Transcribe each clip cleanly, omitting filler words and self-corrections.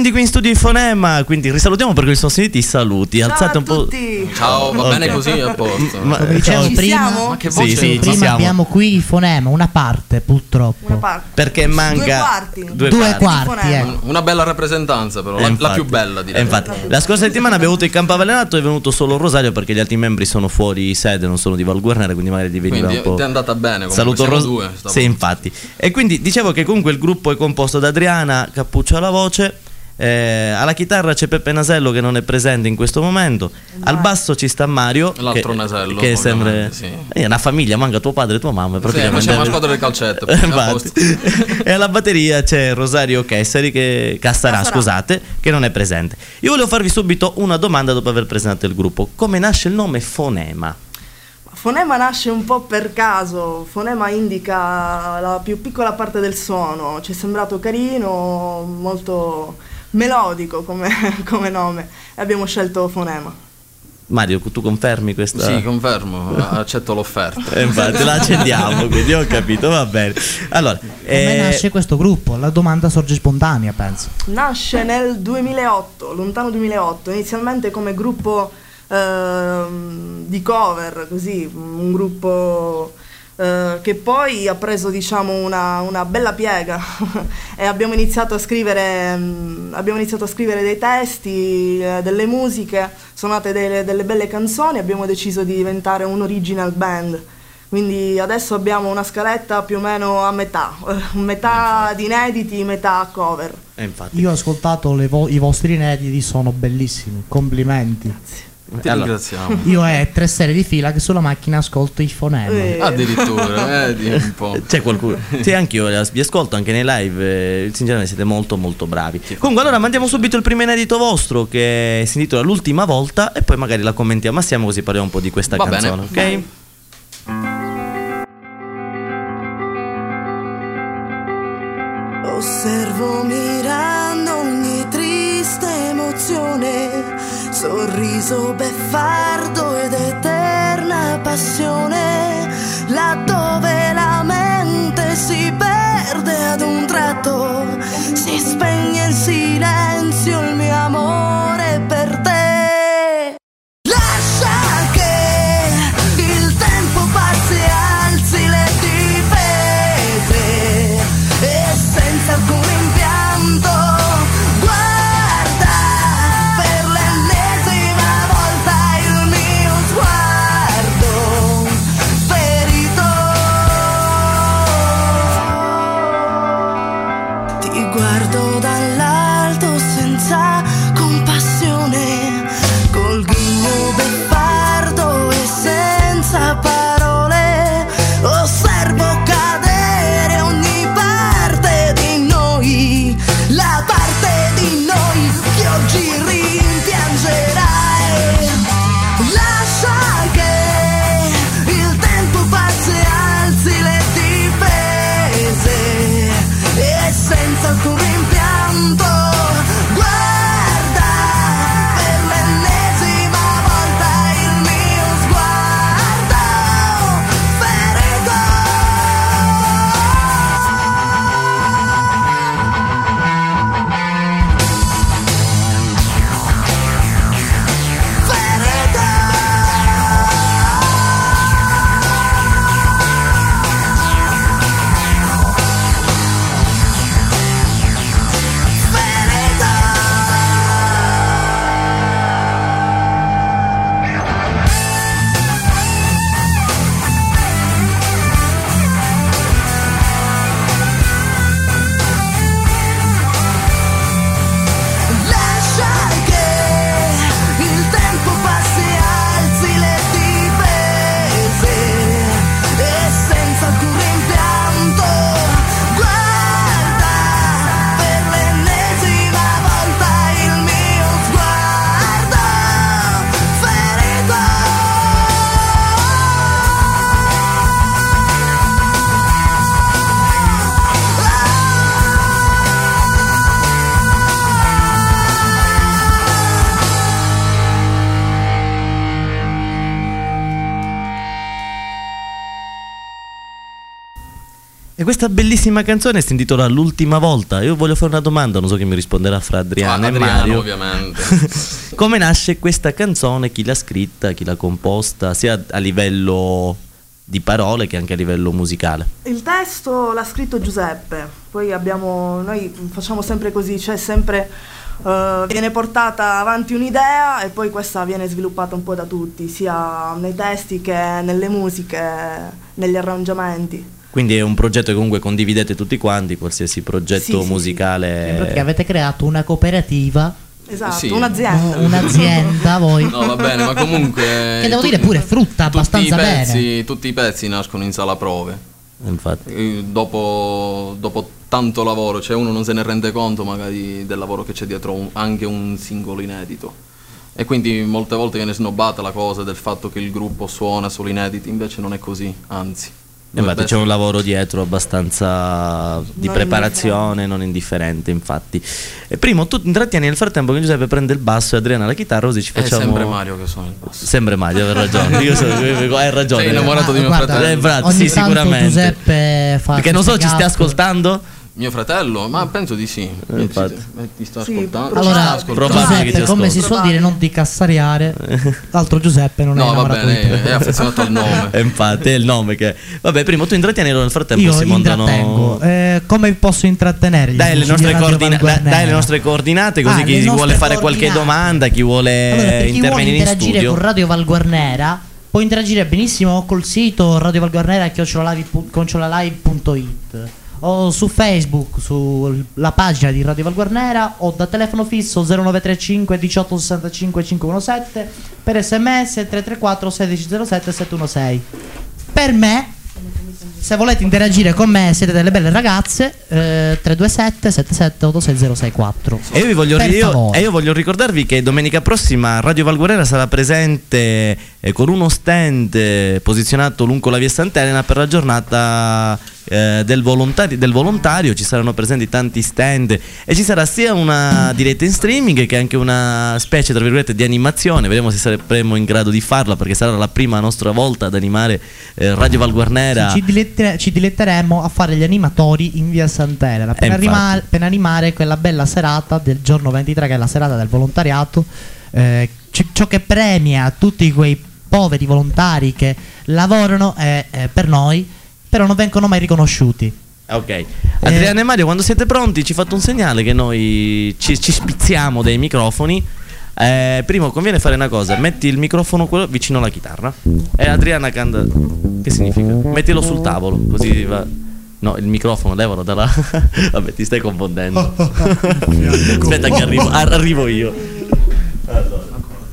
quindi qui in studio in Fonema, quindi risalutiamo perché li sono sentiti i saluti. Ciao alzate a un po'. tutti. Ciao, va bene così, a posto. Come dicevo Ci prima, siamo? Ma che Sì, voce? sì, ci prima siamo. abbiamo qui Fonema, una parte purtroppo. Una parte. Perché manca Due Due quarti, Fonema. Una bella rappresentanza però, la Infatti. più bella direi. Infatti, la scorsa settimana abbiamo avuto il campo avvelenato, è venuto solo Rosario perché gli altri membri sono fuori sede, non sono di Val Guarnera, quindi magari gli veniva Quindi un po'. ti è andata bene, comunque Saluto siamo Rosario. due, stavo- Sì, infatti. E quindi dicevo che comunque il gruppo è composto da Adriana Cappuccio alla voce. Alla chitarra c'è Peppe Nasello che non è presente in questo momento. Al basso ci sta Mario, L'altro che, Nasello, che è sempre ovviamente, sì. è una famiglia, manca tuo padre e tua mamma. Sì, ma praticamente. c'è una squadra di calcetto. a Infatti. posto. E alla batteria c'è Rosario Cassarà, scusate, che non è presente. Io volevo farvi subito una domanda dopo aver presentato il gruppo. Come nasce il nome Fonema? Fonema nasce un po' per caso, fonema indica la più piccola parte del suono, ci è sembrato carino, molto melodico come nome e abbiamo scelto fonema. Mario, tu confermi questa? Sì, confermo, accetto l'offerta. Infatti la accendiamo, quindi ho capito, va bene. Allora, Come nasce questo gruppo? La domanda sorge spontanea, penso. Nasce nel 2008, lontano 2008, inizialmente come gruppo di cover, così, un gruppo che poi ha preso diciamo una bella piega e abbiamo iniziato a scrivere dei testi, delle musiche, suonate delle belle canzoni, abbiamo deciso di diventare un original band. Quindi adesso abbiamo una scaletta più o meno a metà di inediti, metà cover. infatti. Io ho ascoltato i vostri inediti, sono bellissimi, complimenti. Grazie. Ti ringraziamo. Io è 3 serie di fila che sulla macchina ascolto i Fonema. Addirittura, di un po'. C'è qualcuno? Sì, anch'io vi ascolto anche nei live. Sinceramente siete molto molto bravi. Comunque allora mandiamo subito il primo inedito vostro che si intitola L'ultima volta e poi magari la commentiamo assieme così parliamo un po' di questa Va canzone, bene. ok? Osservo mirando ogni triste emozione, sorriso beffardo ed eterna passione, laddove la mente si perde ad un tratto, si spegne il silenzio, il mio amore per te. Lascia che il tempo passi e alzi le difese e senza alcun rimpianto guarda per l'ennesima volta il mio sguardo ferito. Ti guardo dall'alto senza compassione, questa bellissima canzone si intitola L'ultima volta. Io voglio fare una domanda, non so chi mi risponderà fra Adriano e Mario. Ovviamente. Come nasce questa canzone? Chi l'ha scritta? Chi l'ha composta? Sia a livello di parole che anche a livello musicale. Il testo l'ha scritto Giuseppe, poi noi facciamo sempre così, cioè sempre viene portata avanti un'idea e poi questa viene sviluppata un po' da tutti, sia nei testi che nelle musiche, negli arrangiamenti. Quindi è un progetto che comunque condividete tutti quanti, qualsiasi progetto Sì. musicale. In pratica avete creato una cooperativa, Esatto, Sì. un'azienda. un'azienda voi. No, va bene, ma comunque. Che devo dire pure frutta abbastanza bene. Tutti i pezzi nascono in sala prove. Infatti. Dopo tanto lavoro, cioè uno non se ne rende conto magari del lavoro che c'è dietro anche un singolo inedito. E quindi molte volte viene snobbata la cosa del fatto che il gruppo suona solo inediti, invece non è così, anzi. Infatti c'è un lavoro dietro abbastanza di Non preparazione, non indifferente, infatti. E primo, tu intrattieni nel frattempo che Giuseppe prende il basso e Adriana la chitarra, così ci È facciamo... sempre Mario che suona il basso. Sempre Mario, hai ragione. Hai ragione. Sei innamorato di mio Guarda, fratello. Bravo, ogni sì, tanto sicuramente. Giuseppe fa Perché non so, ci queste stai gaffe. ascoltando? Mio fratello? Ma penso di sì. infatti. Ti sta Sì, ascoltando? allora, Ci sta probabile ascoltando. che ti Giuseppe, come si ascolta. suol dire, non ti cassariare. L'altro Giuseppe non è No, va innamorato di bene, te. è affezionato al nome. Infatti, è il nome che... Vabbè, primo tu intrattieni, nel frattempo Io si montano... intrattengo. Come posso intrattenere? gli Dai le, amici nostre di Radio dai le Valguarnera? nostre coordinate, così Ah, chi le vuole nostre fare qualche coordinate. domanda, chi vuole Allora, per chi vuole intervenire in interagire studio. con Radio Valguarnera può interagire benissimo col sito radiovalguarnera@live.it o su Facebook, sulla pagina di Radio Valguarnera, o da telefono fisso 0935 18 65 517, per SMS 334 1607 716. Per me, se volete interagire con me, siete delle belle ragazze, 327 77 86064. E io, Per favore. io voglio ricordarvi che domenica prossima Radio Valguarnera sarà presente con uno stand posizionato lungo la via Sant'Elena per la giornata del volontario. Ci saranno presenti tanti stand e ci sarà sia una diretta in streaming che anche una specie tra virgolette di animazione. Vedremo se saremo in grado di farla, perché sarà la prima nostra volta ad animare Radio Valguarnera. Ci diletteremo a fare gli animatori in via Sant'Elena per, infatti. per animare quella bella serata del giorno 23, che è la serata del volontariato, ciò che premia tutti quei poveri volontari che lavorano per noi, però non vengono mai riconosciuti. Ok, Adriano e Mario, quando siete pronti ci fate un segnale che noi ci spizziamo dei microfoni. Primo conviene fare una cosa: metti il microfono quello vicino alla chitarra e Adriana canta. Che significa? Mettilo sul tavolo, così va. No, il microfono levalo dalla. Vabbè, ti stai confondendo. Aspetta che arrivo io. Allora.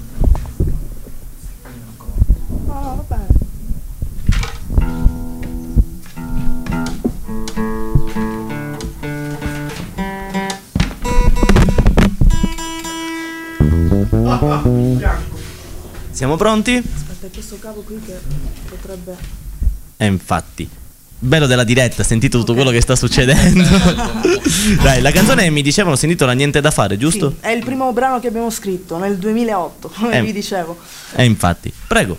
Siamo pronti? Aspetta, è questo cavo qui che potrebbe... Infatti, bello della diretta, sentito tutto quello che sta succedendo. Dai, la canzone mi dicevano si intitola Niente da fare, giusto? Sì, è il primo brano che abbiamo scritto nel 2008, come vi dicevo. Infatti, prego.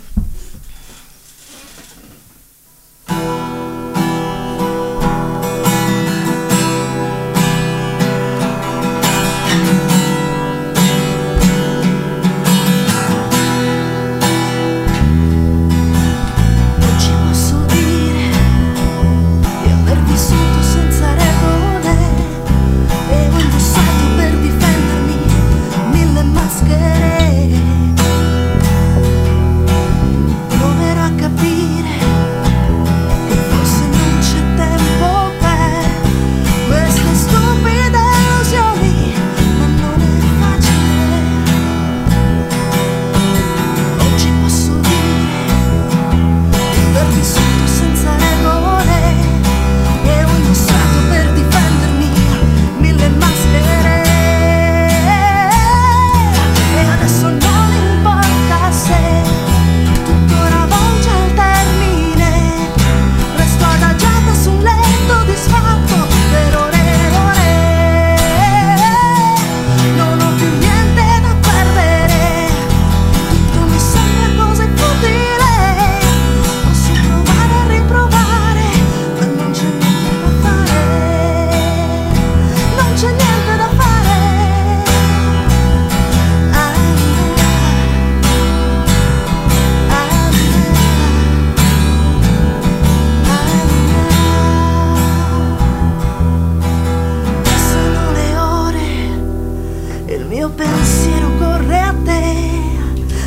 Ci posso dire di aver vissuto senza regole e ho indossato per difendermi 1000 maschere.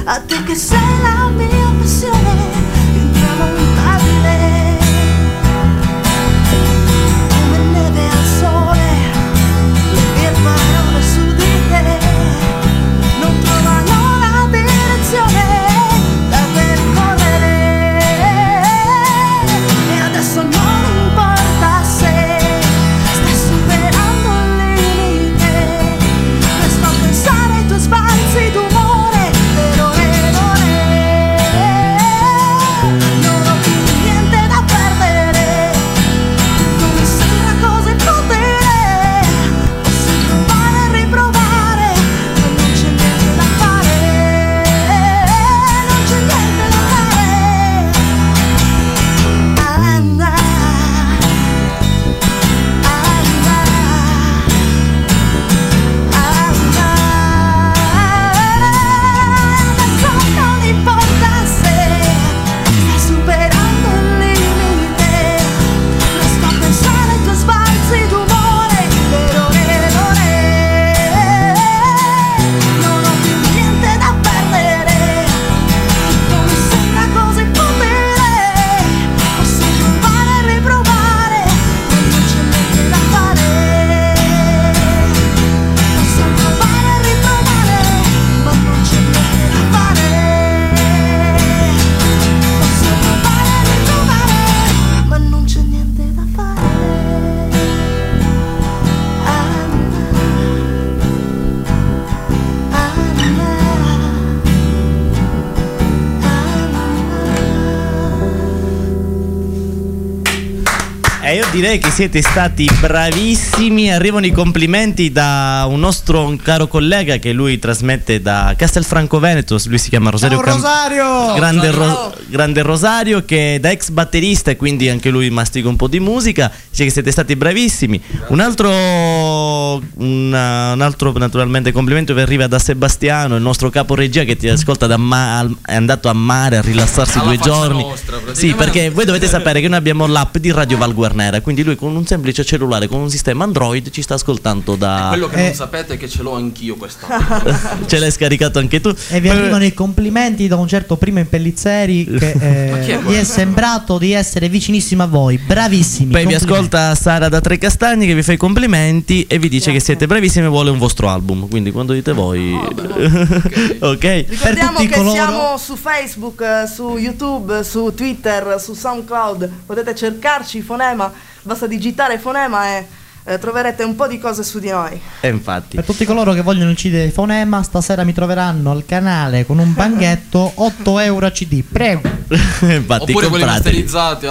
a te che sei la mia passione intramontabile, come neve al sole, le mie parole su di te non trovano la direzione da percorrere, e adesso non importa se stai superando il limite, resto a pensare ai tuoi sbalzi d'umore per ore e ore, non ho più niente da perdere, non mi sembra cosa impotere, posso provare e riprovare, ma non c'è niente da fare, non c'è niente da fare. Anna, adesso non importa se stai superando il limite, resto a pensare ai tuoi sbalzi d'umore per ore e ore, non ho più niente da perdere, non mi sembra cosa impotere, posso provare e riprovare, ma non c'è niente da fare, posso provare e riprovare, ma non c'è niente da fare, posso provare e riprovare, ma non c'è niente da fare. E io direi che siete stati bravissimi. Arrivano i complimenti da un nostro caro collega che lui trasmette da Castelfranco Veneto. Lui si chiama Rosario Ciao, Rosario! Grande Rosario, che da ex batterista e quindi anche lui mastica un po' di musica. Dice che siete stati bravissimi. Un altro naturalmente complimento vi arriva da Sebastiano, il nostro capo regia, che ti ascolta è andato a mare a rilassarsi Alla 2 faccia giorni. nostra, Sì, praticamente. perché voi dovete sapere che noi abbiamo l'app di Radio Val Guarnera, quindi lui con un semplice cellulare, con un sistema Android, ci sta ascoltando da... Quello che non sapete è che ce l'ho anch'io quest'anno. Ce l'hai scaricato anche tu. E vi arrivano i complimenti da un certo Primo Pellizzeri che Ma chi è gli quello? è sembrato di essere vicinissimo a voi. Bravissimi. Poi vi complimenti. ascolta Sara da Tre Castagni che vi fa i complimenti e vi dice che siete bravissimi e vuole un vostro album. Quindi quando dite voi... ok. Ricordiamo tutti che coloro- siamo su Facebook, su YouTube, su Twitter, su SoundCloud. Potete cercarci Fonema, basta digitare Fonema e troverete un po' di cose su di noi. E infatti. Per tutti coloro che vogliono incidere Fonema, stasera mi troveranno al canale con un banchetto 8 euro a CD. Prego. Infatti, Oppure quelli comprateli. masterizzati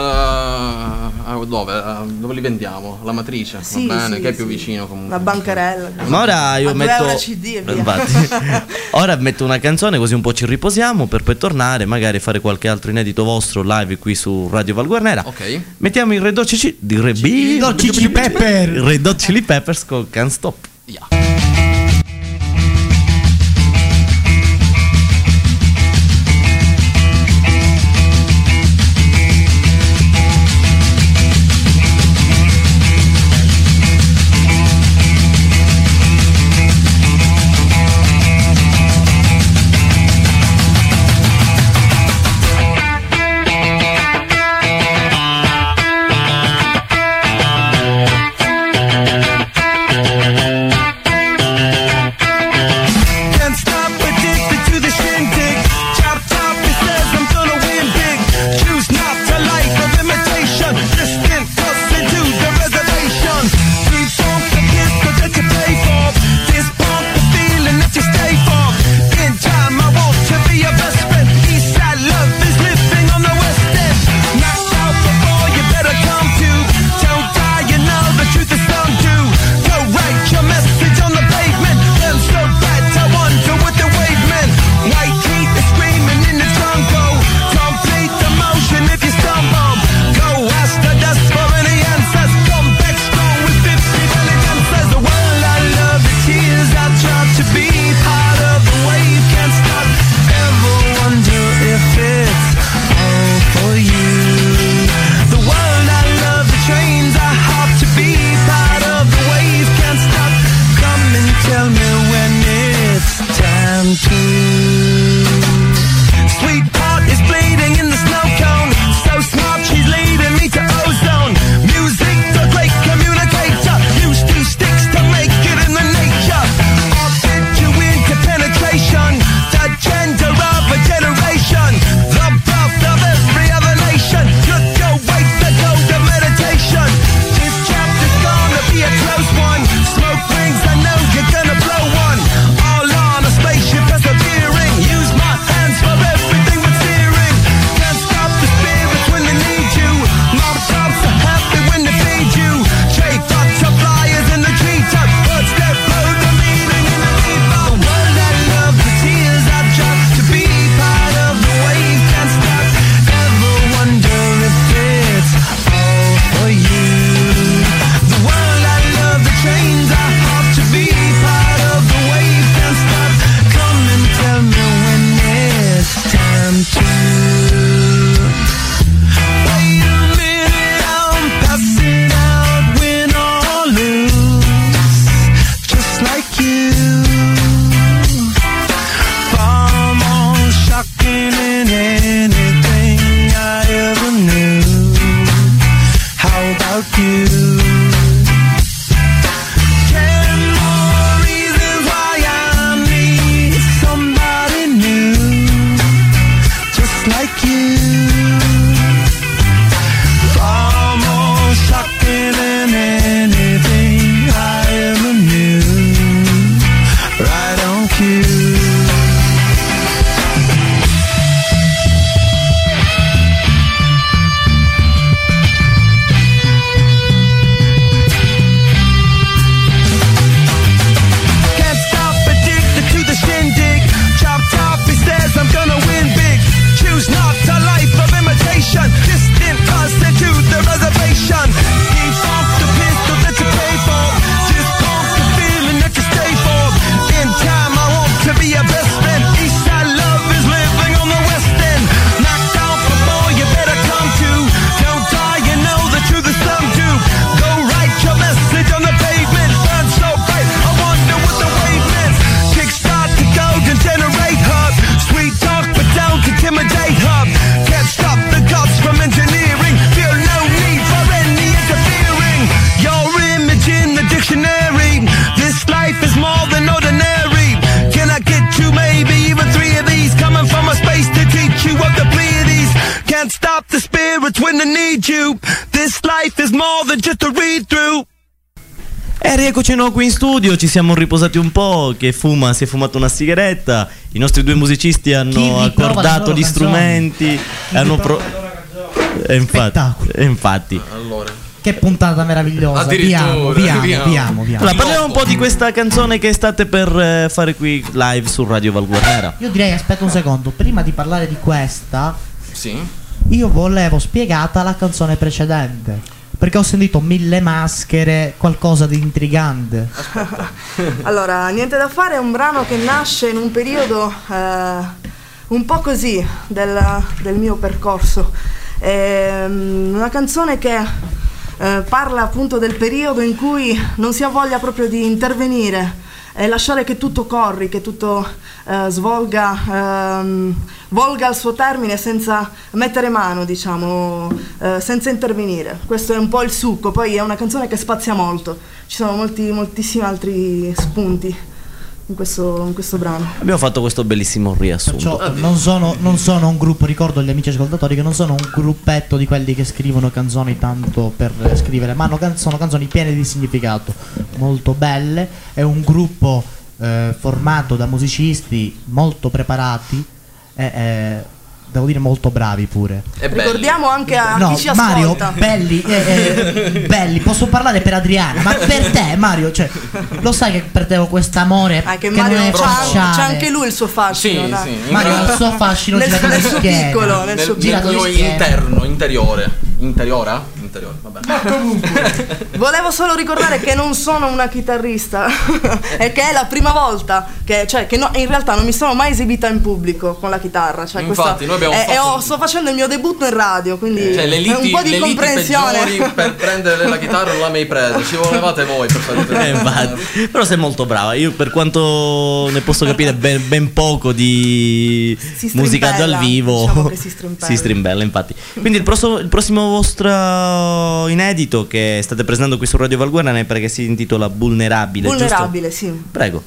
dove li vendiamo? La matrice, Sì, va bene, sì, che è più sì. vicino comunque. La bancarella. Ma ora io A 2 metto euro CD e via. Infatti. Ora metto una canzone così un po' ci riposiamo per poi tornare, magari fare qualche altro inedito vostro live qui su Radio Val Guarnera. Ok. Mettiamo il Red Hot Chili Pepper. Red Hot Chili Peppers con Can't Stop. Yeah. Thank Sweetheart is bleeding in the snow cone. So smart, she's leading me to ozone. Music, the great communicator. Use two sticks to make it in the nature. I'll fit you into penetration. The gender of a generation. The birth of every other nation. Look your way to go to meditation. This chapter's gonna be a close one. Smoke rings, I know you're gonna blow one. All on a spaceship persevering. Use my hands for everything but steering. Can't stop the spirits when they need you. Mob tops are happy when they feed you. Trade butterflies in the treetop. Birds that blow the meaning in the default. The world I love, the tears I drop. To be part of the wave can't stop. Ever wonder if it's all for you. The world I love, the trains I hop. To be part of the wave can't stop. Come and tell me when it's time to. Wait a minute, I'm passing out, win or lose, just like you. Far more shocking than anything I ever knew. How about you? 10 more reasons why I need somebody new, just like you. Far more shocking than anything I ever knew. Right on cue. Can't stop, addicted to the shindig. Chop top, he says I'm gonna win big. Choose not a life of imitation. Distant cousin to the reservation. Keep off the pistol that you pay for. Just pump the feeling that you stay for. In time I want to be your best friend. Eastside love is living on the west end. Knocked out before you better come to. Don't die, you know the truth is some do. Go write your message on the pavement. Burn so bright, I wonder what the wave meant. Kickstart the golden generate hub. Sweet talk but don't intimidate hub. Can't stop the gods from engineering. Feel no need for any interfering. Your image in the dictionary. This life is more than ordinary. Can I get you maybe even 3 of these? Coming from a space to teach you of the Pleiades. Can't stop the spirits when they need you. This life is more than just a read through. E rieccoci di nuovo qui in studio, ci siamo riposati un po', che si è fumato una sigaretta, i nostri due musicisti Chi hanno riprova le accordato loro gli canzoni? strumenti, hanno Spettacolo. infatti. Allora, Che puntata meravigliosa. Addirittura, Viamo. Allora, parliamo un po' di questa canzone che state per fare qui live su Radio Valguarnera. Io direi, aspetta un secondo, prima di parlare di questa, sì. io volevo spiegata la canzone precedente. Perché ho sentito 1000 maschere, qualcosa di intrigante. Allora, Niente da fare è un brano che nasce in un periodo un po' così del mio percorso. È una canzone che parla appunto del periodo in cui non si ha voglia proprio di intervenire e lasciare che tutto corri, che tutto volga al suo termine senza mettere mano, diciamo, senza intervenire. Questo è un po' il succo. Poi è una canzone che spazia molto, ci sono moltissimi altri spunti in questo brano. Abbiamo fatto questo bellissimo riassunto. Perciò non sono un gruppo, ricordo agli amici ascoltatori che non sono un gruppetto di quelli che scrivono canzoni tanto per scrivere, ma sono canzoni piene di significato, molto belle. È un gruppo formato da musicisti molto preparati e devo dire molto bravi pure. Ricordiamo anche a No, chi ci Mario, ascolta. belli, posso parlare per Adriana, ma per te, Mario, cioè, lo sai che per te ho quest'amore Che che Mario non è c'ha fasciale. anche lui il suo fascino, Sì, dai. sì. Mario ha il suo fascino Nel girato suo di schiena. piccolo, nel suo Girato Nel di mio schiena. interiore. ulteriori. Vabbè. Volevo solo ricordare che non sono una chitarrista e che è la prima volta che in realtà non mi sono mai esibita in pubblico con la chitarra. Cioè Infatti, noi abbiamo fatto... sto facendo il mio debutto in radio, quindi Cioè, le un po' di comprensione. peggiori per prendere la chitarra non l'ha mai presa, ci volevate voi per fare Infatti. Però sei molto brava. Io, per quanto ne posso capire ben poco di musica dal vivo, diciamo che si strimbella, infatti. Quindi il prossimo vostro inedito che state presentando qui su Radio Valguarna ne pare che si intitola Vulnerabile, Vulnerabile, giusto? sì. Prego.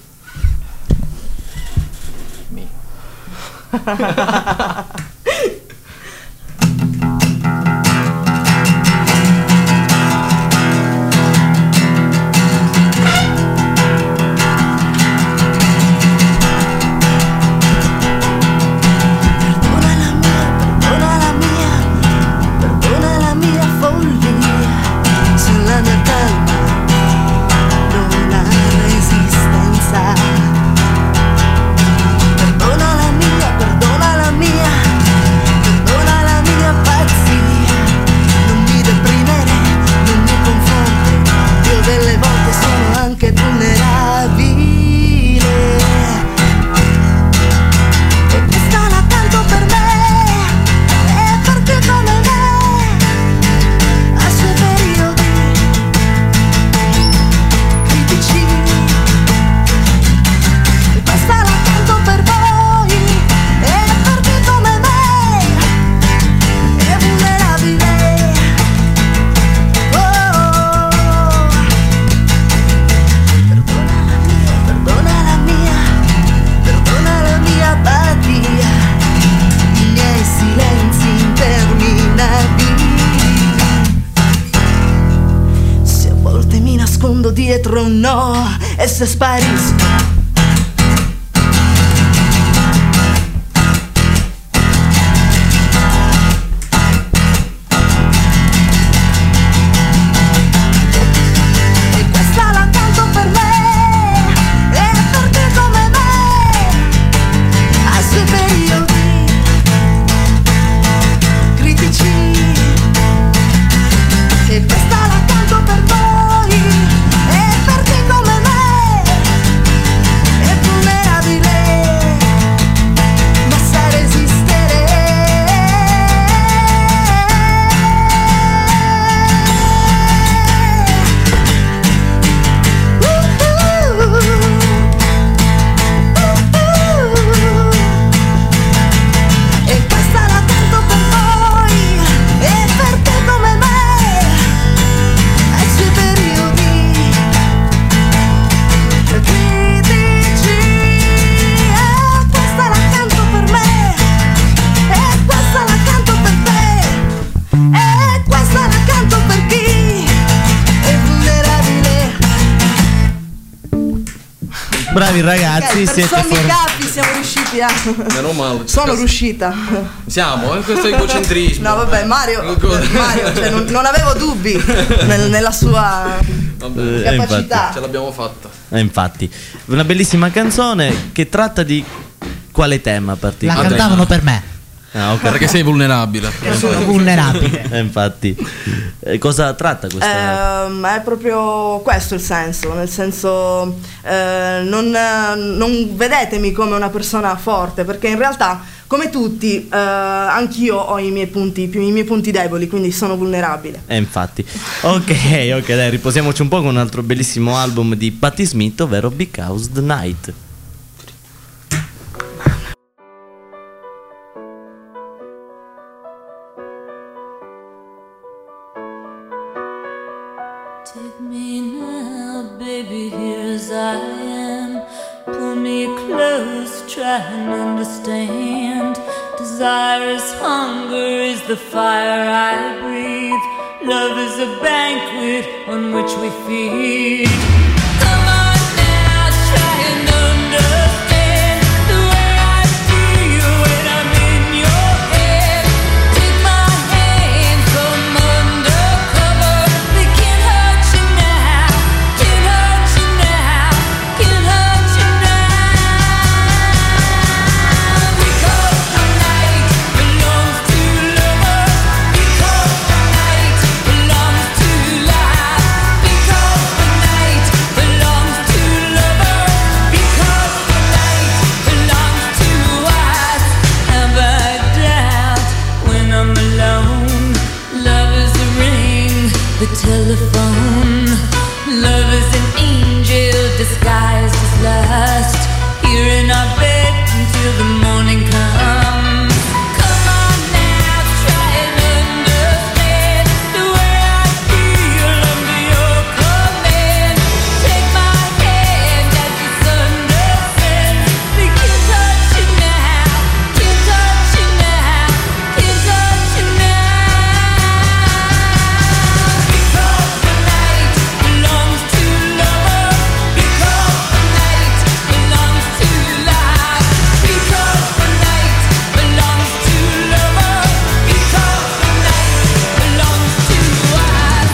Dietro un no e se sparisco. Bravi ragazzi, per siete sommi capi siamo riusciti a... Meno male. Sono riuscita. Siamo, questo è egocentrismo. No vabbè, Mario cioè, non avevo dubbi nella sua capacità. Infatti. Ce l'abbiamo fatta. Infatti, una bellissima canzone che tratta di quale tema La particolare? cantavano per me. Ah, ok. Perché sei vulnerabile. Sono vulnerabile. Infatti, cosa tratta questa? È proprio questo il senso, nel senso non vedetemi come una persona forte, perché in realtà come tutti anch'io ho i miei punti deboli, quindi sono vulnerabile. Infatti. Ok, dai, riposiamoci un po' con un altro bellissimo album di Patti Smith, ovvero Because the Night. Take me now, baby, here as I am. Pull me close, try and understand. Desire is hunger, is the fire I breathe. Love is a banquet on which we feed. Come on now, try and understand the way I feel when I'm in your head. Take my hand from undercover. They can't hurt you now, can't hurt you now, can't hurt you now. Because the night belongs to lovers. Because the night belongs comes. Come on now, try and understand the way I feel under your command. Take my hand as the sun descends. We can touch it now, can touch it now, can touch it now. Because the night belongs to lovers. Because the night belongs to life. Because the night belongs to lovers. Because the night belongs to us.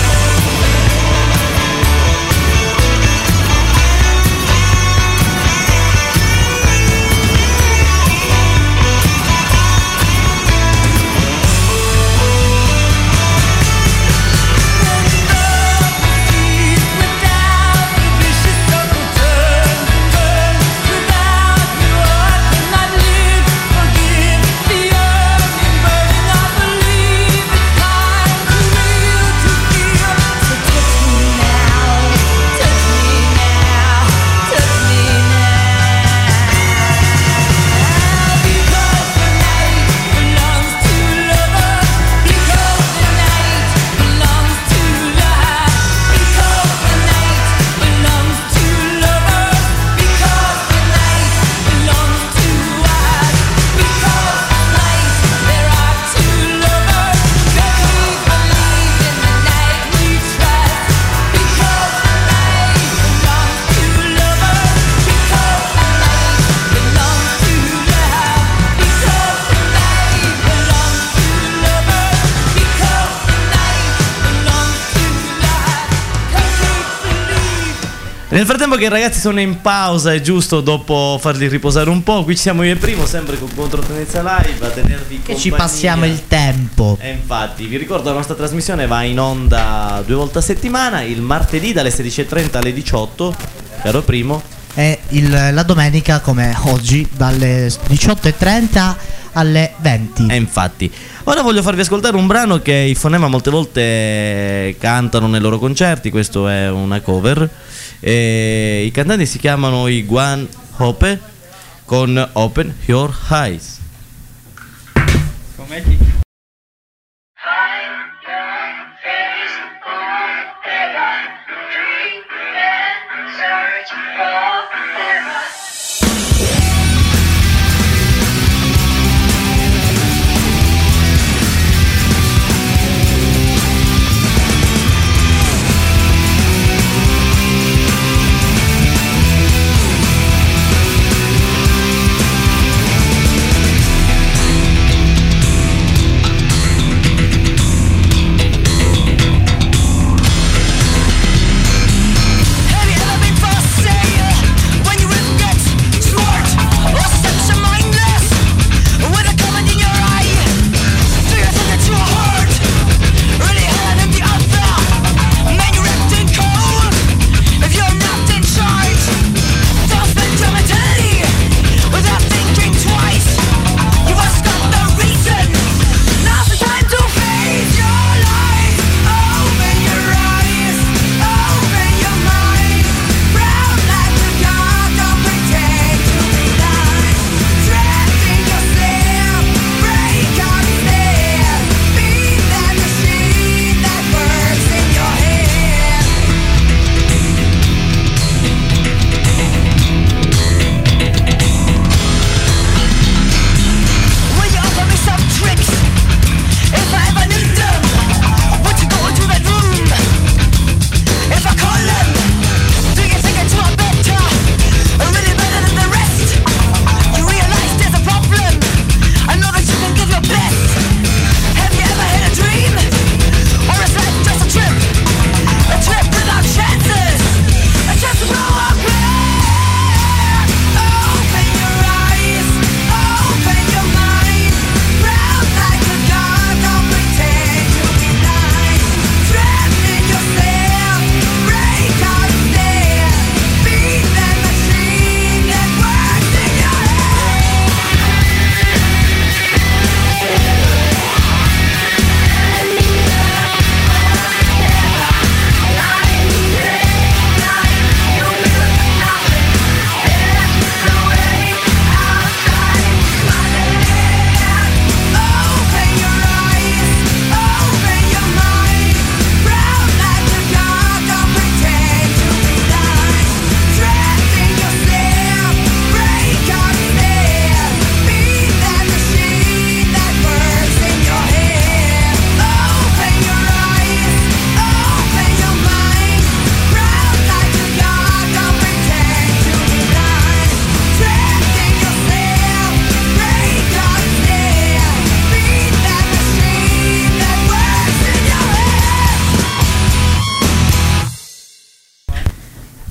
Without the vicious circle turns and burns. Without you I cannot live. Forgive the yearning, burning. I believe it's time for real to feel. So touch me now, touch me now, touch me now. Because the night belongs to lovers. Because the night belongs to life. Because the night belongs to lovers. Because the night belongs to us. Because tonight there are two lovers. Make me believe in the night we trust. Because the night belongs to lovers. Because the night belongs to love. Because the night belongs to lovers. Because the night belongs to life. Nel frattempo che i ragazzi sono in pausa, è giusto dopo farli riposare un po'. Qui ci siamo io e Primo, sempre con Controtendenza Live, a tenervi Che compagnia. ci passiamo il tempo. E infatti, vi ricordo la nostra trasmissione va in onda 2 volte a settimana, il martedì dalle 16:30 alle 18, caro Primo. E la domenica, come oggi, dalle 18:30 alle 20. E infatti, ora voglio farvi ascoltare un brano che i Fonema molte volte cantano nei loro concerti. Questo è una cover. E i cantanti si chiamano i Guan Hope con Open Your Eyes. Because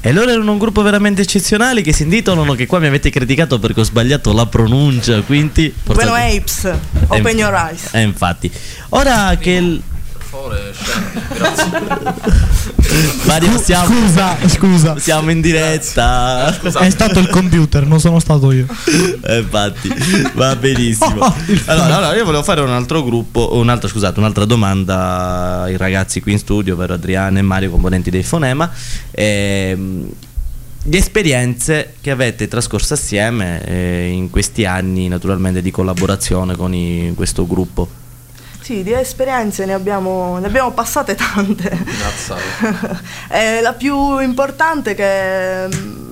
E loro erano un gruppo veramente eccezionale che si intitolano, che qua mi avete criticato perché ho sbagliato la pronuncia, quindi Bueno Apes, Open Your Eyes. infatti. Ora che il... Grazie. Mario, Scusa. siamo in diretta. È stato il computer, non sono stato io. Infatti, va benissimo. Allora, io volevo fare un altro gruppo, un'altra domanda ai ragazzi qui in studio, ovvero Adriana e Mario, componenti dei Fonema. Di esperienze che avete trascorso assieme in questi anni, naturalmente, di collaborazione con questo gruppo. Sì, di esperienze ne abbiamo passate tante. La più importante che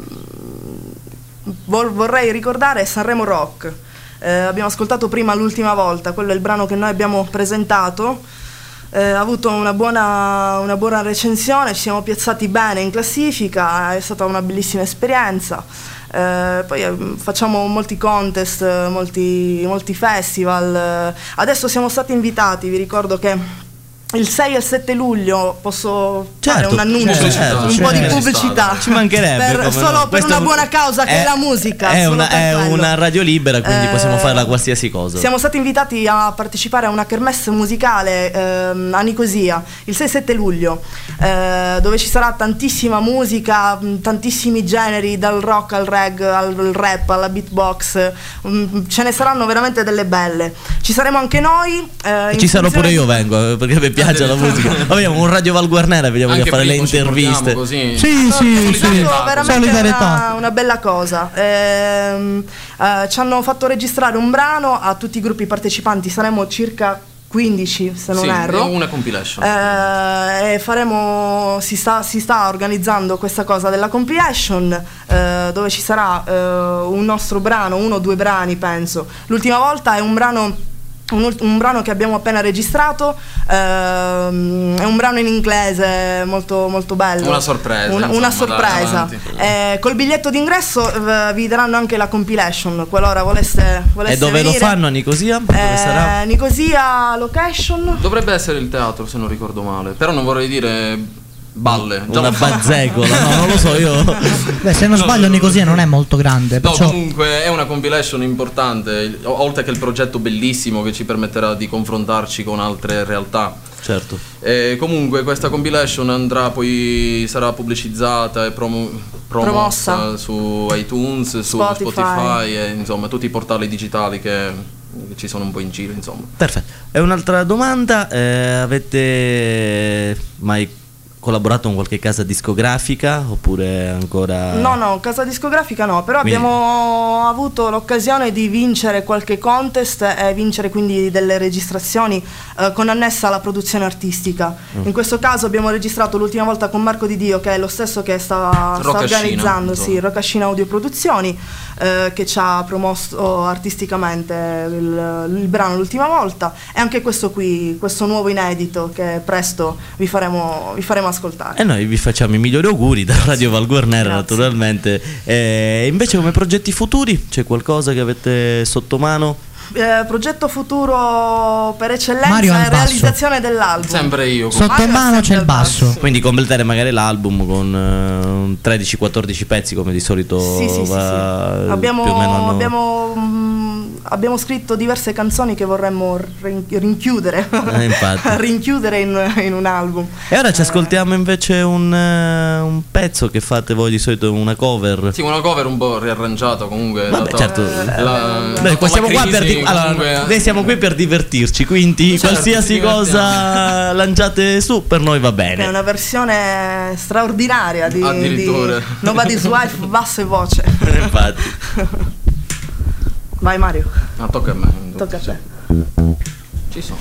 vorrei ricordare è Sanremo Rock. Abbiamo ascoltato prima l'ultima volta, quello è il brano che noi abbiamo presentato. Ha avuto una buona recensione, ci siamo piazzati bene in classifica, è stata una bellissima esperienza. Poi facciamo molti contest, molti festival. Adesso siamo stati invitati, vi ricordo che il 6 e il 7 luglio posso fare un annuncio, un po' di pubblicità. Ci mancherebbe. Solo per una buona causa che è la musica. È una radio libera, quindi possiamo farla qualsiasi cosa. Siamo stati invitati a partecipare a una kermesse musicale a Nicosia il 6-7 luglio, dove ci sarà tantissima musica, tantissimi generi, dal rock al reggae, al rap, alla beatbox. Ce ne saranno veramente delle belle. Ci saremo anche noi. Ci sarò pure io, vengo perché mi piace la musica. Abbiamo un Radio Val Guarnera, vediamo di fare le interviste. Così. Sì. Veramente una bella cosa. Ci hanno fatto registrare un brano a tutti i gruppi partecipanti, saremo circa 15 se non erro. È una compilation. E si sta organizzando questa cosa della compilation, dove ci sarà un nostro brano, 1 o 2 brani penso. L'ultima volta è un brano che abbiamo appena registrato, è un brano in inglese molto, molto bello. Una sorpresa. Una sorpresa. Col biglietto d'ingresso vi daranno anche la compilation, qualora volesse E dove venire. lo fanno a Nicosia? Dove sarà? Nicosia location. Dovrebbe essere il teatro, se non ricordo male. Però non vorrei dire balle. Una bazzecola, no, non lo so io. Beh, se non sbaglio Nicosia non è molto grande, No, perciò... comunque è una compilation importante, oltre che il progetto bellissimo che ci permetterà di confrontarci con altre realtà. Certo. Comunque questa compilation sarà pubblicizzata e promossa su iTunes, su Spotify e insomma tutti i portali digitali che ci sono un po' in giro, insomma. Perfetto. E un'altra domanda, avete mai collaborato con qualche casa discografica oppure ancora? No, casa discografica no, però abbiamo avuto l'occasione di vincere qualche contest e vincere quindi delle registrazioni con annessa alla produzione artistica. In questo caso abbiamo registrato l'ultima volta con Marco Di Dio, che è lo stesso che sta organizzando Roccascina Audio Produzioni, che ci ha promosso artisticamente il brano l'ultima volta, e anche questo nuovo inedito che presto vi faremo ascoltare. E noi vi facciamo i migliori auguri da Radio Val Guarnera, naturalmente. Invece come progetti futuri c'è qualcosa che avete sotto mano? Progetto futuro per eccellenza Mario è realizzazione dell'album. Sempre io. Sotto mano c'è il basso. Quindi completare magari l'album con 13-14 pezzi come di solito va. Abbiamo, più o meno abbiamo scritto diverse canzoni che vorremmo rinchiudere rinchiudere in un album. E ora ci ascoltiamo invece un pezzo che fate voi di solito, una cover. Sì, una cover un po' riarrangiata comunque. Vabbè, certo. Comunque... noi siamo qui per divertirci, quindi qualsiasi cosa lanciate su per noi va bene. È una versione straordinaria di Nobody's Wife, basso e voce. Infatti. Vai Mario. No, tocca a me. Tocca a te. Ci sono.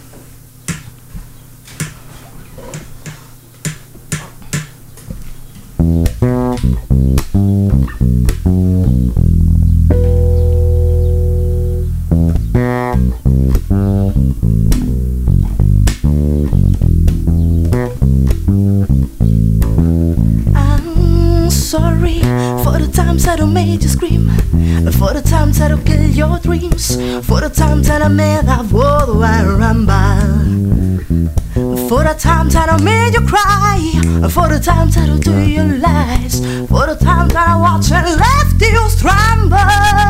I'm sorry for the times I don't make you scream, for the times I don't kill your dreams, for the times that I made that world where I'm by, For the times that I made you cry, for the times that I do you lies, for the times that I watched and left you tremble.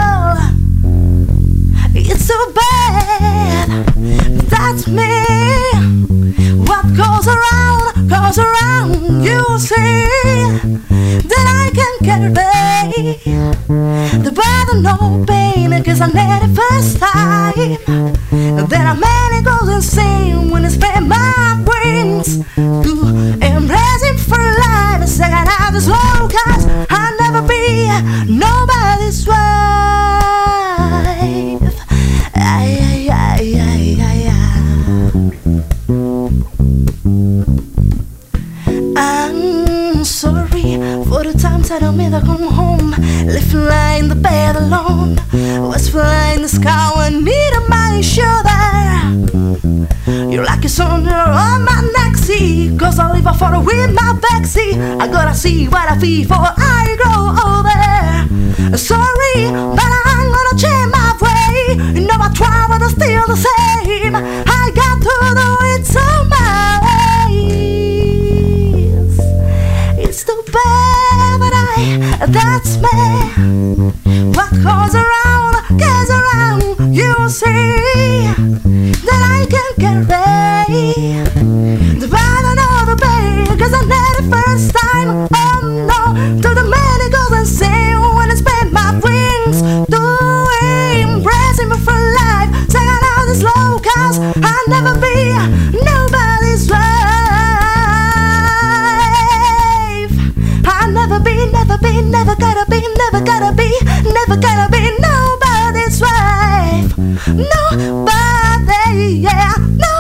It's so bad, that's me. What goes around, you see that I can carry the burden of pain, cause I need it first time. There are many goes insane when I spread my wings to embrace him for life. A second out this low, cause I'll never be nobody's wife. Ay, ay, ay, ay, ay. I'm sorry for the times I don't mean to come home. Left lying in the bed alone, was flying the sky when needed my shoulder. You're like a son, you're on my neck, see, cause I live a photo with my backseat. I gotta see what I feel before I grow older. Sorry, but I'm gonna change my way. You know I try, but I'm still the same. I got to do it somehow. It's too bad, but that's me. What goes around, you see that I can carry the burden of the pain, cause I need it first time. Oh no, to the many goes and say when I spread my wings to embrace him for life. Take out this low, cause I'll never be nobody's wife. I'll never be, never be, never gotta be, never gotta be, never gonna be nobody's wife. Nobody, yeah,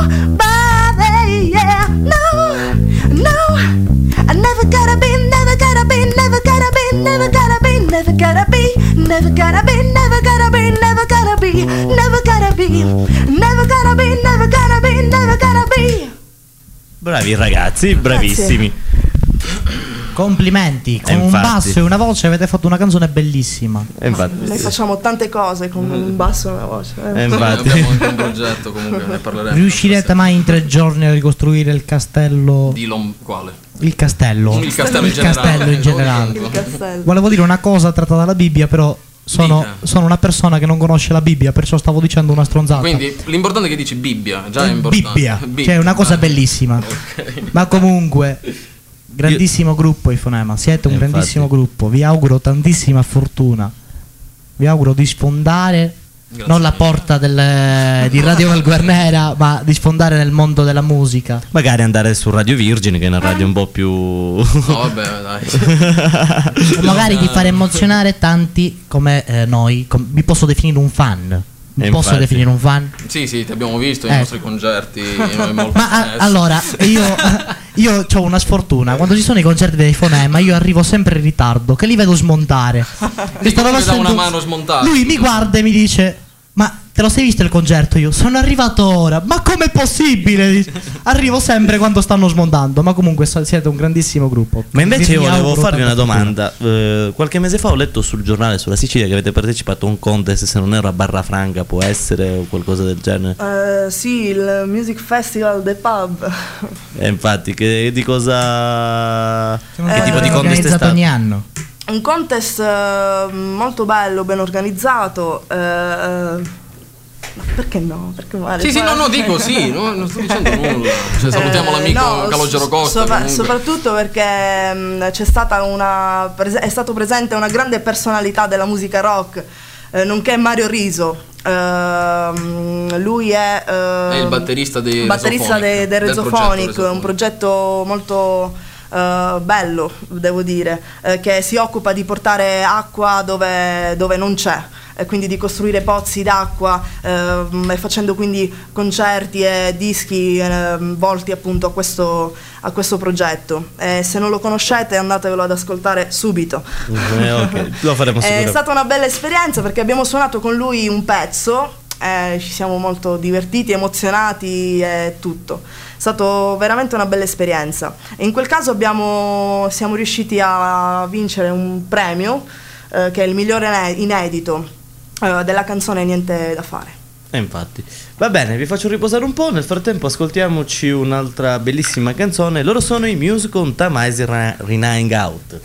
nobody, yeah, no, no. I never gotta be, never gotta be, never gotta be, never gotta be, never gotta be, never gotta be, never gotta be, never gotta be, never gotta be, never gotta be, never gotta be, never gotta be. Bravi ragazzi, bravissimi. Complimenti, con un Infatti. basso e una voce avete fatto una canzone bellissima. Infatti, Noi facciamo tante cose con un basso e una voce. infatti. Abbiamo anche un progetto, comunque ne parleremo. Riuscirete mai in 3 giorni a ricostruire il castello? Quale? Il castello. Il castello in Il castello in generale. Il castello. Volevo dire una cosa tratta dalla Bibbia, però sono una persona che non conosce la Bibbia, perciò stavo dicendo una stronzata. Quindi l'importante è che dici Bibbia, già è importante. Bibbia, cioè è una cosa bellissima. Ok. Ma comunque, grandissimo gruppo i Fonema, siete un Infatti. grandissimo gruppo, vi auguro tantissima fortuna, vi auguro di sfondare Grazie non la mille. porta di Radio Valguarnera, ma di sfondare nel mondo della musica. Magari andare su Radio Virgin, che è una radio un po' più. No, vabbè, dai. O magari di fare emozionare tanti come noi. Vi posso definire un fan? Mi posso infatti. definire un fan? Sì, ti abbiamo visto nei nostri concerti. Molto Ma spesso. allora, io ho una sfortuna. Quando ci sono i concerti dei Fonema, io arrivo sempre in ritardo, che li vedo smontare. Che stanno Lui mi dà facendo- una mano a smontare. Lui mi guarda e mi dice: ma te lo sei visto il concerto? Io sono arrivato ora. Ma com'è possibile? Dice, arrivo sempre quando stanno smontando. Ma comunque siete un grandissimo gruppo. Ma invece Vi io volevo auguro farvi una tanta fortuna. domanda. Qualche mese fa ho letto sul giornale sulla Sicilia che avete partecipato a un contest, se non ero a Barra Franca, può essere, o qualcosa del genere. Sì, il Music Festival The Pub. E infatti, che di cosa. Che tipo di È contest è organizzato stato? ogni anno. Un contest molto bello, ben organizzato. Perché no? Perché male? Sì, no, dico sì, non sto dicendo nulla. Cioè, salutiamo l'amico no, Calogero Costa. comunque. soprattutto perché c'è stata è stato presente una grande personalità della musica rock, nonché Mario Riso. Lui è il batterista dei batterista Resophonic, dei del Resophonic, progetto un progetto molto bello, devo dire, che si occupa di portare acqua dove non c'è, e quindi di costruire pozzi d'acqua, e facendo quindi concerti e dischi volti appunto a questo progetto. Se non lo conoscete, andatevelo ad ascoltare subito. Ok, lo faremo È sicuramente. stata una bella esperienza perché abbiamo suonato con lui un pezzo, ci siamo molto divertiti, emozionati e tutto. È stato veramente una bella esperienza. E in quel caso siamo riusciti a vincere un premio che è il migliore inedito della canzone Niente da fare. Infatti. Va bene, vi faccio riposare un po'. Nel frattempo ascoltiamoci un'altra bellissima canzone. Loro sono i Muse con Time Is Running Out.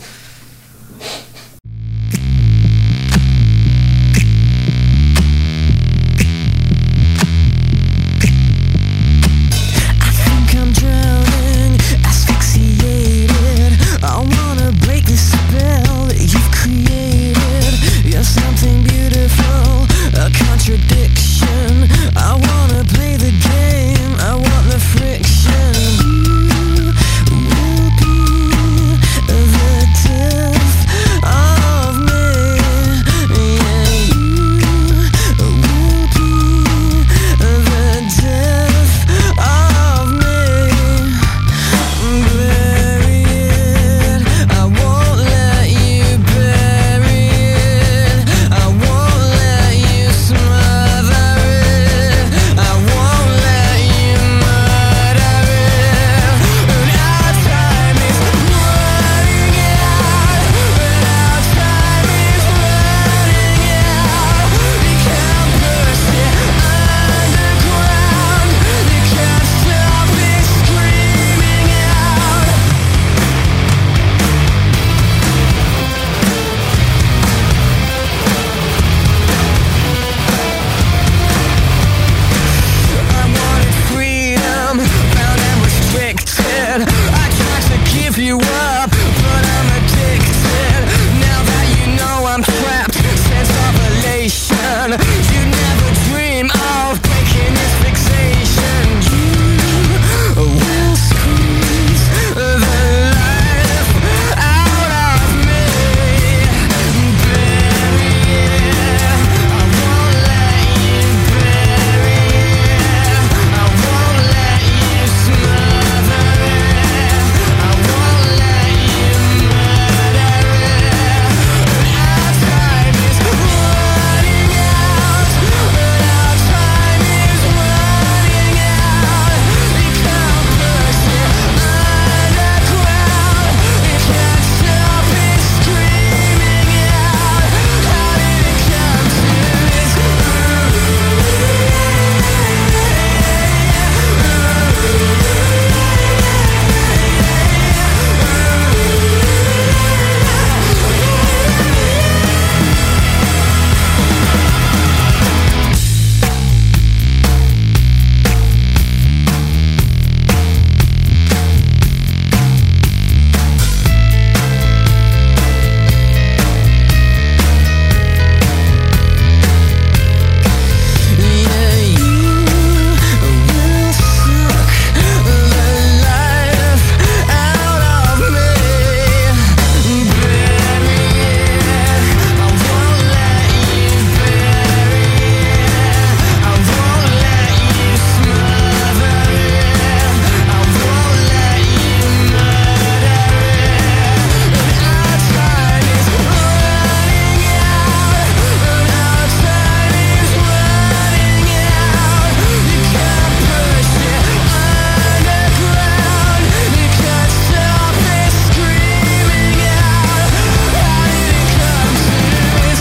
I wanna break the spell that you've created. You're something beautiful, a contradiction. I wanna play the game, I want the friction. You will be the death of me. Yeah, you will be the death of me. Bury it, I won't let you bury it. I won't let you smother it. I won't let you murder it. And our time is running out. And our time is running out. You can't push it underground. You can't stop me screaming out. I wanted freedom, found and restricted. I tried to give you up, but I'm addicted. Now that you know I'm trapped, sense of elation. You never dream of breaking this fixation. You will squeeze the life out of me. Bury it, I won't let you bury it. I won't let you smother it. I won't let you murder it. And our time is running out. And our time is running out. You can't push it underground. You can't stop me screaming out. How did it come to this? Yeah, you will suck the life out of me. Bury it, I won't let you bury it. I won't let you smother it. I won't let you murder it. And our time is running out. And our time is running out. You can't push it underground. You can't stop me screaming out. How did it come to this?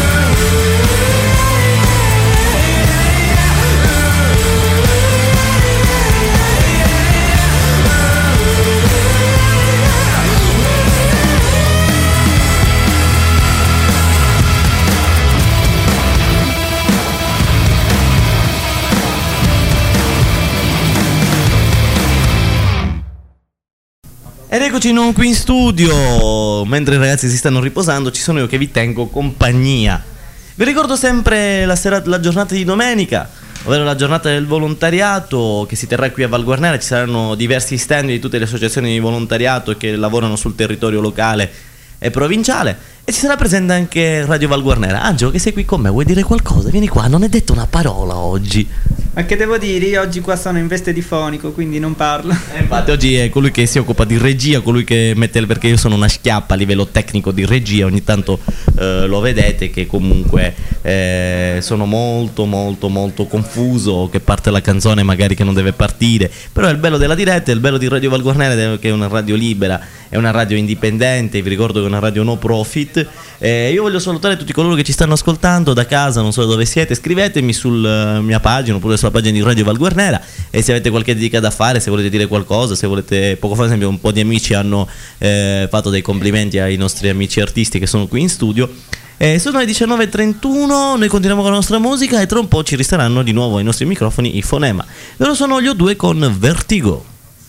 Ed eccoci non qui in studio. Mentre i ragazzi si stanno riposando, ci sono io che vi tengo compagnia. Vi ricordo sempre la giornata di domenica, ovvero la giornata del volontariato che si terrà qui a Val Guarnera. Ci saranno diversi stand di tutte le associazioni di volontariato che lavorano sul territorio locale e provinciale, e ci sarà presente anche Radio Val Guarnera. Angelo, che sei qui con me, vuoi dire qualcosa? Vieni qua, non hai detto una parola oggi. Ma che devo dire? Io oggi qua sono in veste di fonico, quindi non parlo. Infatti oggi è colui che si occupa di regia, colui che mette, perché io sono una schiappa a livello tecnico di regia, ogni tanto lo vedete che comunque sono molto confuso, che parte la canzone magari che non deve partire, però è il bello della diretta, è il bello di Radio Val Guarnera, che è una radio libera è una radio indipendente, vi ricordo che è una radio no profit. Io voglio salutare tutti coloro che ci stanno ascoltando da casa, non so dove siete, scrivetemi sulla mia pagina oppure sulla pagina di Radio Val Guarnera, e se avete qualche dedica da fare, se volete dire qualcosa, se volete, poco fa ad esempio un po' di amici hanno fatto dei complimenti ai nostri amici artisti che sono qui in studio. Sono le 19:31, noi continuiamo con la nostra musica e tra un po' ci resteranno di nuovo ai nostri microfoni i Fonema. Loro sono gli O2 con Vertigo.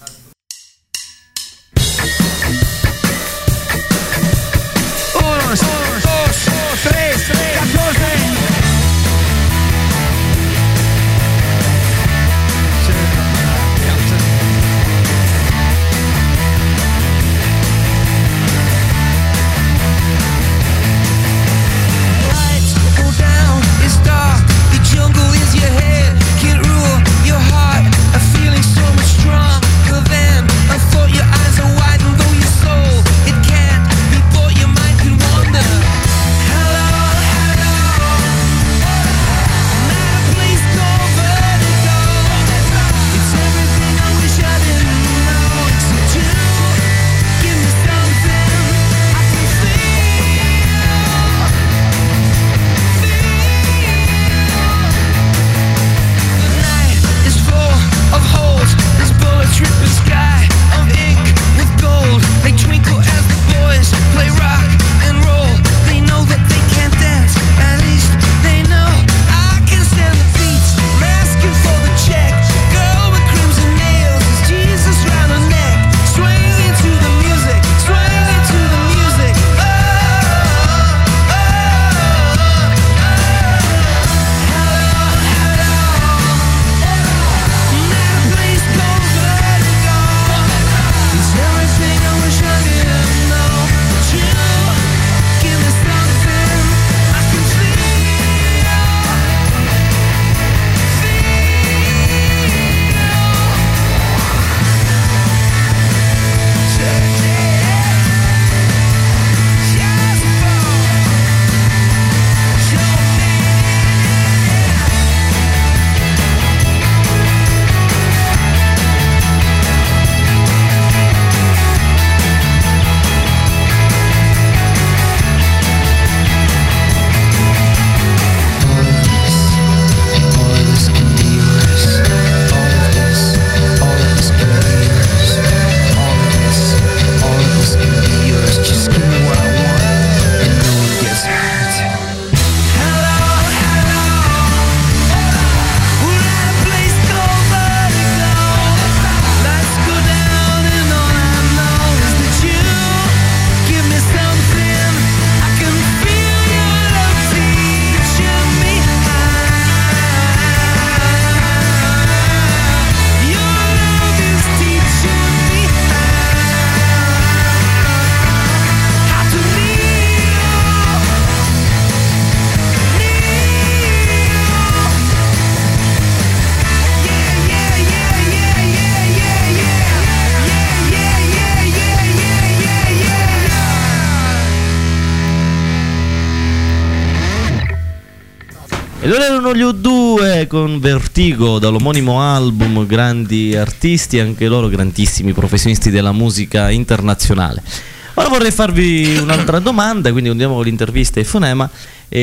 E loro erano gli O2 con Vertigo dall'omonimo album, grandi artisti, anche loro grandissimi professionisti della musica internazionale. Ora vorrei farvi un'altra domanda, quindi andiamo con l'intervista ai Fonema.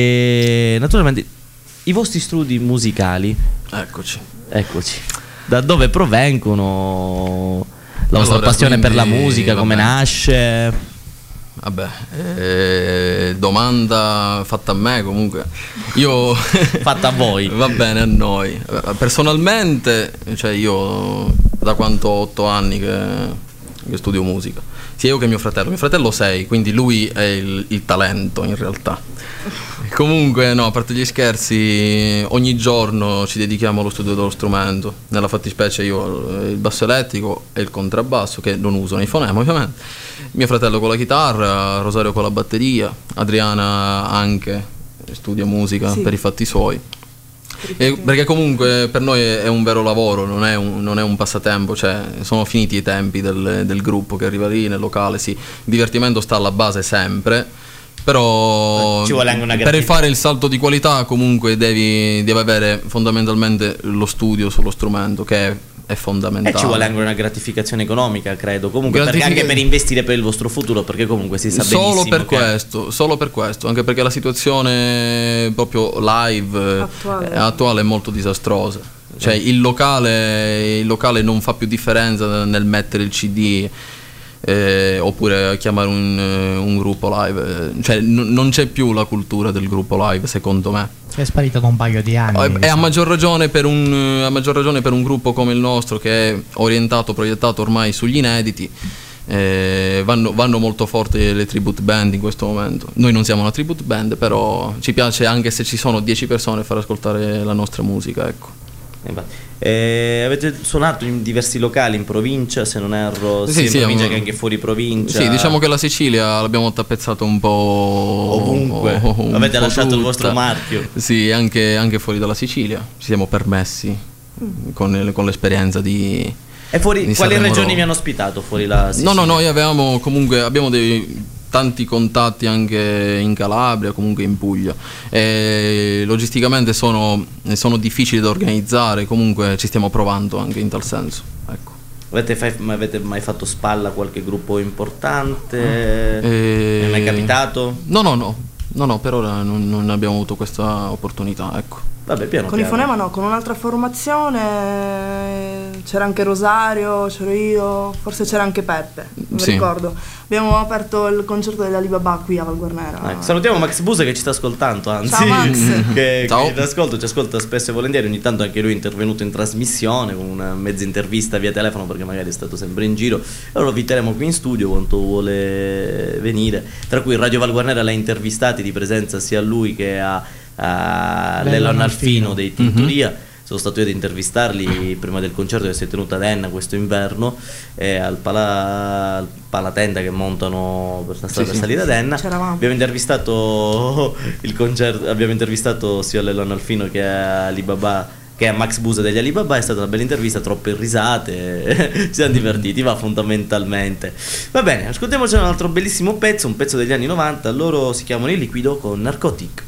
E naturalmente i vostri studi musicali, eccoci, da dove provengono? La vostra passione per la musica, come nasce? Vabbè, domanda fatta a me comunque. Io fatta a voi. Va bene, a noi. Personalmente, cioè io da quanto 8 anni che studio musica. Sia io che mio fratello 6, quindi lui è il talento in realtà. Comunque no, a parte gli scherzi, ogni giorno ci dedichiamo allo studio dello strumento. Nella fattispecie io ho il basso elettrico e il contrabbasso, che non uso nei Fonema ovviamente. Mio fratello con la chitarra, Rosario con la batteria, Adriana anche studia musica per i fatti suoi. Perché comunque per noi è un vero lavoro, non è un passatempo, cioè sono finiti i tempi del gruppo che arriva lì nel locale, sì, il divertimento sta alla base sempre, però ci vuole anche una per fare il salto di qualità comunque devi avere fondamentalmente lo studio sullo strumento, che è è fondamentale. E ci vuole anche una gratificazione economica, credo, comunque, perché Gratifica- anche per investire per il vostro futuro, perché comunque si sa benissimo solo per questo, anche perché la situazione proprio live attuale è molto disastrosa. Cioè il locale non fa più differenza nel mettere il CD oppure chiamare un gruppo live, cioè non c'è più la cultura del gruppo live, secondo me. È sparita da un paio di anni. E a maggior ragione per un gruppo come il nostro, che è proiettato ormai sugli inediti. Vanno molto forti le tribute band in questo momento. Noi non siamo una tribute band, però ci piace, anche se ci sono 10 persone, far ascoltare la nostra musica, ecco. Avete suonato in diversi locali in provincia, se non erro, sia in provincia che anche fuori provincia. Sì, diciamo che la Sicilia l'abbiamo tappezzato un po' ovunque. Avete lasciato il vostro marchio. Sì, anche fuori dalla Sicilia ci siamo permessi con l'esperienza di. E fuori, quali regioni vi hanno ospitato fuori la Sicilia? No, noi abbiamo tanti contatti anche in Calabria, comunque in Puglia. Logisticamente sono difficili da organizzare, comunque ci stiamo provando anche in tal senso. Ecco. Avete mai fatto spalla a qualche gruppo importante? È mai capitato? No, per ora non abbiamo avuto questa opportunità, ecco. Vabbè, piano con piano. i Fonema no, con un'altra formazione c'era anche Rosario, c'ero io, forse c'era anche Peppe, non Sì. ricordo. Abbiamo aperto il concerto degli Alibaba qui a Val Guarnera. Ecco, salutiamo Max Buse che ci sta ascoltando, anzi. Ciao, Max. Ciao. Ci ascolta spesso e volentieri, ogni tanto anche lui è intervenuto in trasmissione con una mezza intervista via telefono, perché magari è stato sempre in giro. Allora lo inviteremo qui in studio quanto vuole venire, tra cui Radio Val Guarnera l'ha intervistati di presenza sia a lui che a Lello Alfino dei Tintoria. Sono stato io ad intervistarli prima del concerto che si è tenuto ad Enna questo inverno, al Palatenda che montano per la strada per salire ad Enna. C'eravamo. Abbiamo intervistato abbiamo intervistato sia Lello Alfino che a Alibaba, che a Max Buse degli Alibaba. È stata una bella intervista, troppe risate, ci siamo divertiti, va, fondamentalmente. Va bene, ascoltiamoci un altro bellissimo pezzo, un pezzo degli anni 90. Loro si chiamano Il Liquido con Narcotic.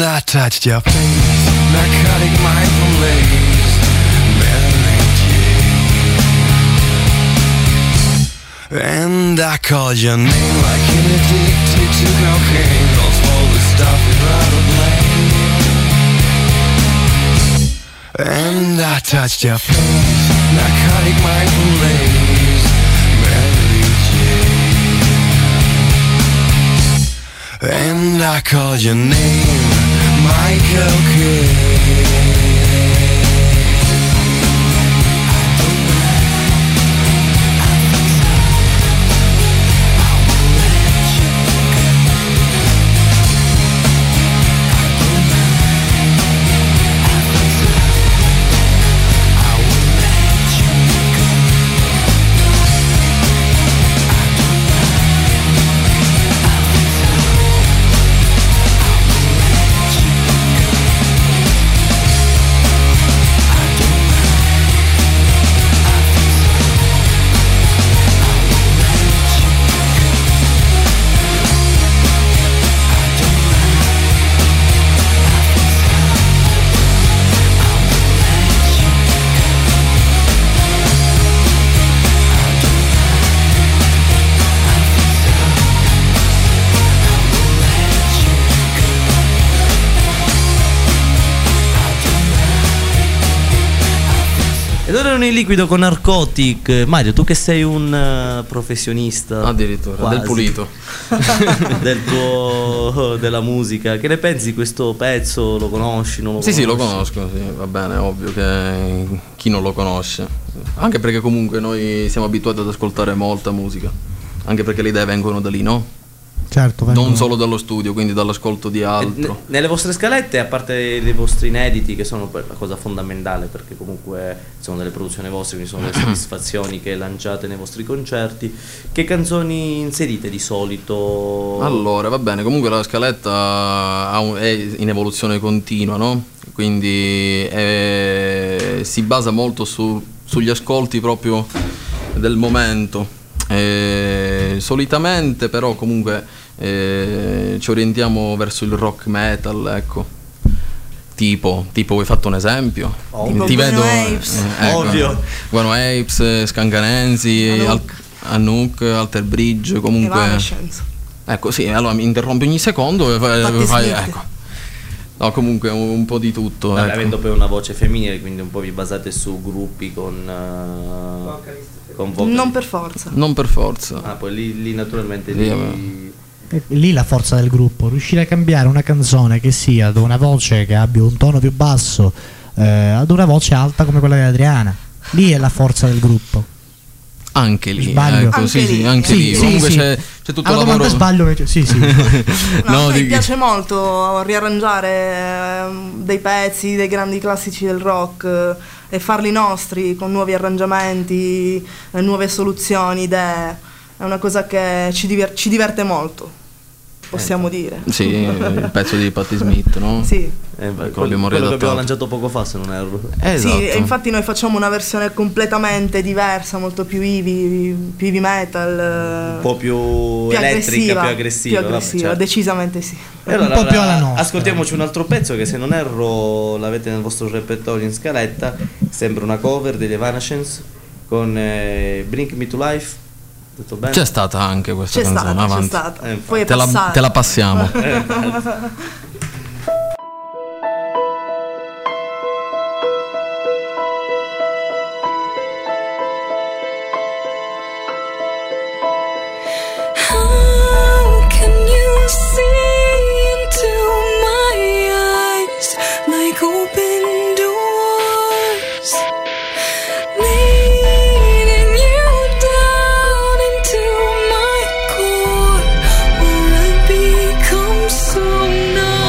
I touched your face, narcotic mindful lace, Mary Jane. And I called your name like an addicted to cocaine, lost all the stuff without a blame. And I touched your face, narcotic mindful lace, Mary Jane. And I called your name, Michael Kidd. Ed ora erano in liquido con Narcotic. Mario, tu che sei un professionista addirittura quasi, del pulito della musica, che ne pensi di questo pezzo? Lo conosci? Non lo Sì, conosci? sì, lo conosco, sì, va bene, è ovvio che chi non lo conosce, anche perché comunque noi siamo abituati ad ascoltare molta musica, anche perché le idee vengono da lì, no? Certo, Non solo dallo studio, quindi dall'ascolto di altro. Nelle vostre scalette, a parte i vostri inediti, che sono la cosa fondamentale, perché comunque sono delle produzioni vostre, quindi sono delle soddisfazioni che lanciate nei vostri concerti, che canzoni inserite di solito? Allora, va bene, comunque la scaletta è in evoluzione continua, no? Quindi si basa molto sugli ascolti proprio del momento. Solitamente però comunque ci orientiamo verso il rock metal, ecco. Tipo hai fatto un esempio? Tipo Ti Guano vedo Apes. Ovvio. Guano Apes, Scanganensi, Anouk, Alter Bridge, comunque. Evanescence. Ecco, sì, allora mi interrompi ogni secondo e Patti fai Smith. ecco. No, comunque un po' di tutto, Vabbè, ecco. avendo poi una voce femminile, quindi un po' vi basate su gruppi con vocal. Non per forza. Non per forza. Ah, poi lì naturalmente Sì, vabbè. Lì la forza del gruppo, riuscire a cambiare una canzone che sia da una voce che abbia un tono più basso ad una voce alta come quella di Adriana. Lì è la forza del gruppo. Anche lì, Sbaglio? ecco, Anche sì, lì. sì, anche Sì, lì. sì, Comunque sì. c'è tutto Alla il domanda lavoro. sbaglio che sì, sì. No, a me di- piace molto riarrangiare dei pezzi, dei grandi classici del rock e farli nostri con nuovi arrangiamenti, nuove soluzioni, idee. È una cosa che ci diverte molto, possiamo dire. Sì, il pezzo di Patti Smith, no? Sì. quello quello abbiamo che abbiamo riadattato. lanciato poco fa, se non erro. Esatto. Sì, e infatti noi facciamo una versione completamente diversa, molto più heavy metal, Un po' più elettrica, più aggressiva. più vabbè, certo. decisamente sì. E allora, Un po' più alla nostra. ascoltiamoci un altro pezzo che, se non erro, l'avete nel vostro repertorio in scaletta. Sembra una cover degli Evanescence con Bring Me to Life. Detto bene? C'è stata anche questa C'è canzone, stata, c'è avanti. stata. infatti. Poi è Te passata. la passiamo. How can you see into my eyes like open doors, leading you down into my core, where I become so numb?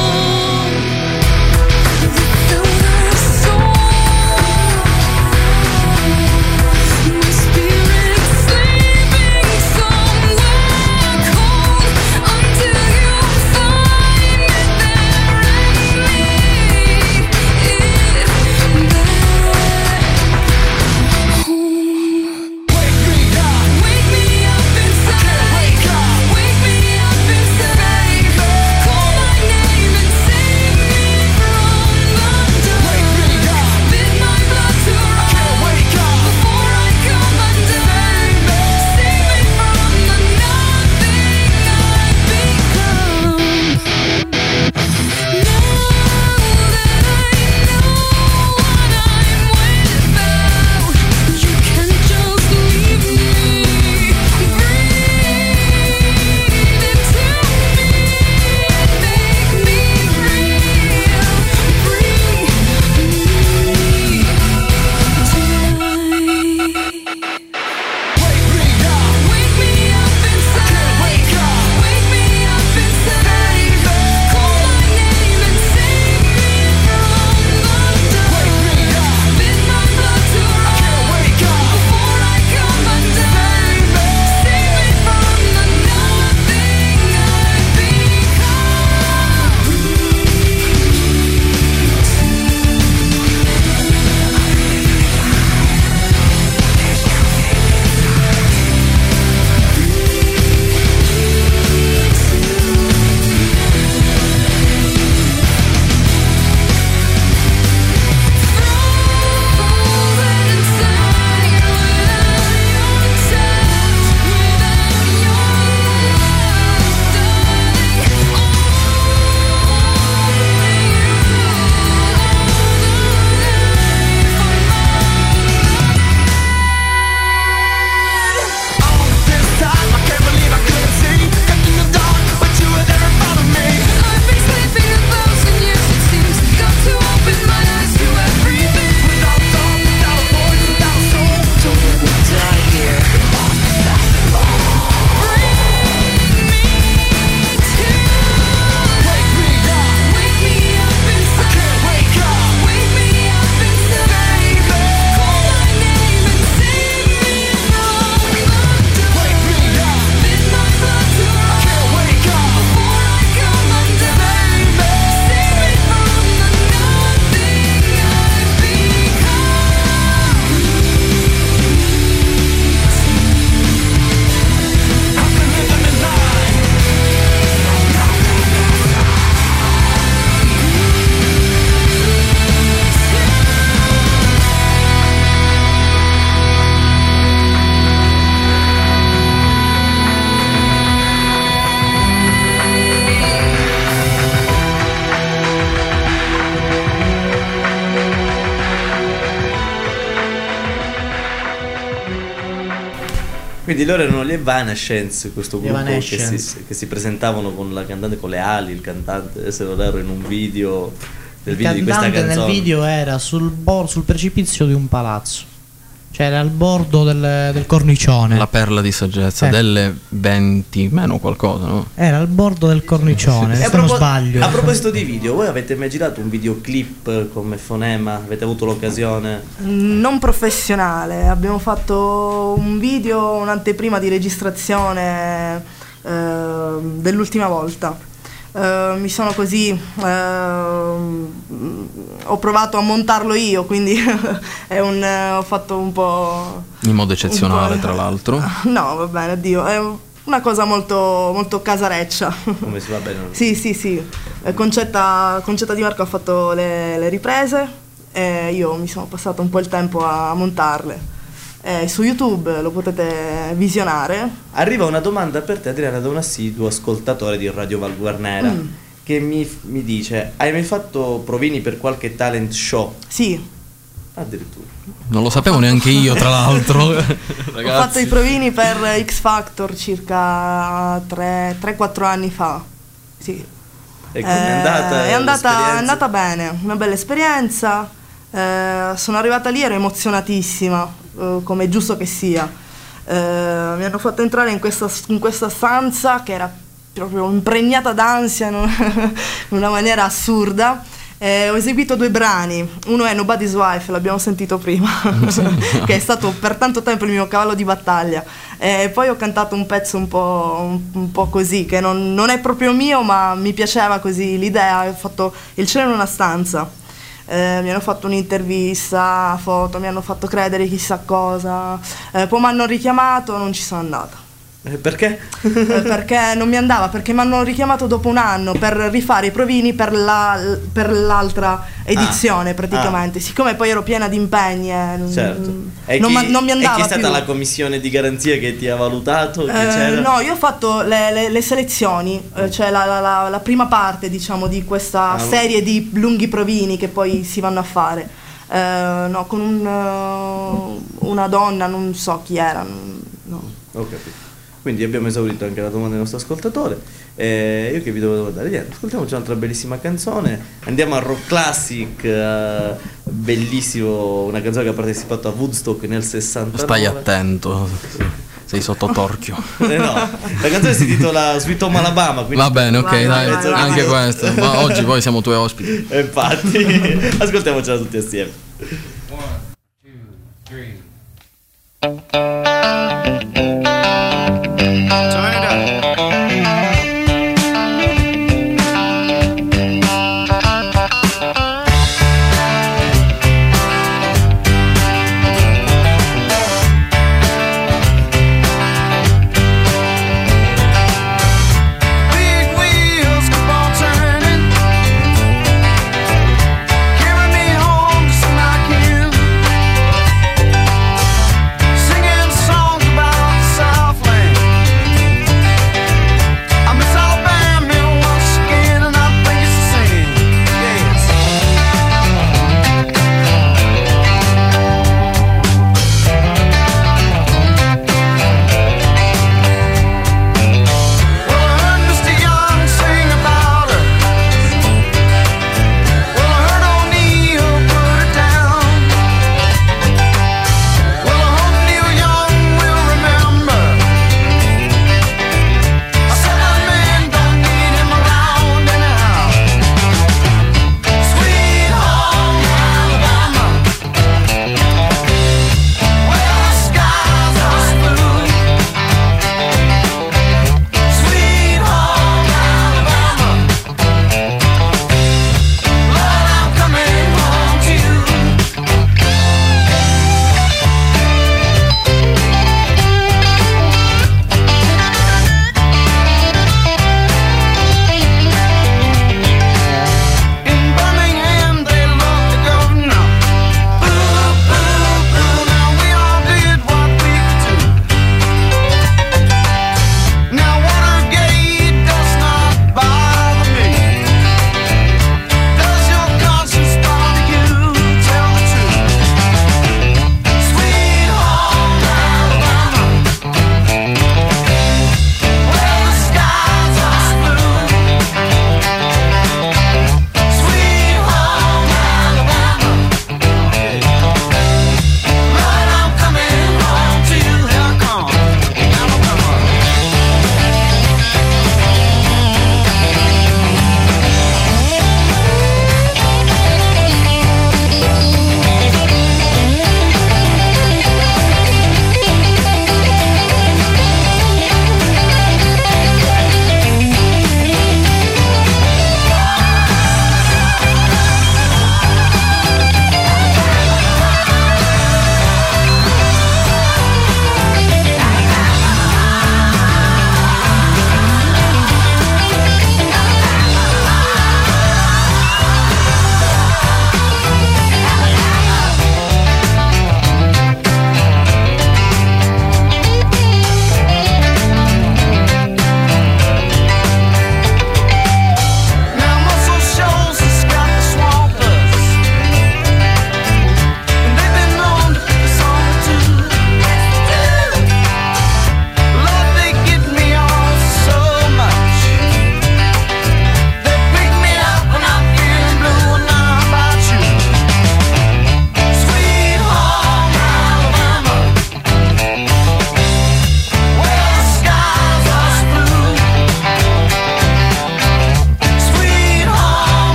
Quindi loro erano gli Evanescence, questo gruppo Evanescence. che si presentavano con la cantante con le ali, il cantante, se non erro, in un video del video di Il questa cantante canzone. nel video era sul precipizio di un palazzo. Cioè era al bordo del cornicione. La perla di saggezza delle 20 meno qualcosa, no? Era al bordo del cornicione, E se non sbaglio. a proposito di video, voi avete mai girato un videoclip come Fonema? Avete avuto l'occasione? Non professionale, abbiamo fatto un video, un'anteprima di registrazione dell'ultima volta. Mi sono così ho provato a montarlo io, quindi ho fatto un po' In modo eccezionale, un po'. tra l'altro. No, va bene, addio, è una cosa molto, molto casareccia. Come si va bene? Sì. Concetta Di Marco ha fatto le riprese e io mi sono passato un po' il tempo a montarle. Su YouTube lo potete visionare. Arriva una domanda per te, Adriana, da un assiduo ascoltatore di Radio Val Guarnera che mi dice: hai mai fatto provini per qualche talent show? Sì, Addirittura. Non lo sapevo neanche io, tra l'altro. ho fatto i provini per X Factor circa 3-4 anni fa. Sì. E come è andata? È l'esperienza? andata bene, una bella esperienza. Sono arrivata lì, ero emozionatissima, come è giusto che sia. Mi hanno fatto entrare in questa stanza che era proprio impregnata d'ansia in una maniera assurda. Ho eseguito 2 brani, uno è Nobody's Wife, l'abbiamo sentito prima, che è stato per tanto tempo il mio cavallo di battaglia. Poi ho cantato un pezzo un po' così, che non è proprio mio, ma mi piaceva così l'idea. Ho fatto Il cielo in una stanza. Mi hanno fatto un'intervista, foto, mi hanno fatto credere chissà cosa, poi mi hanno richiamato, non ci sono andata. Perché? Perché non mi andava, perché mi hanno richiamato dopo un anno per rifare i provini per l'altra edizione praticamente. Siccome poi ero piena di impegni, Certo. non mi andava e chi è stata più. la commissione di garanzia che ti ha valutato? Che c'era? No, io ho fatto le selezioni, cioè la prima parte, diciamo, di questa serie di lunghi provini che poi si vanno a fare. No, con una donna, non so chi era. No. Ho capito. Quindi abbiamo esaurito anche la domanda del nostro ascoltatore. Io che vi devo domandare? Niente, ascoltiamoci un'altra bellissima canzone. Andiamo a Rock Classic, bellissimo, una canzone che ha partecipato a Woodstock nel 69. Stai attento, sei sotto torchio. No, la canzone si intitola Sweet Home Alabama. Va bene, ok, dai, vai. anche questo. Ma oggi poi siamo tuoi ospiti. Infatti, ascoltiamocela tutti assieme. 1, 2, 3. Turn it up. Big wheels keep on turning, carry me home just like you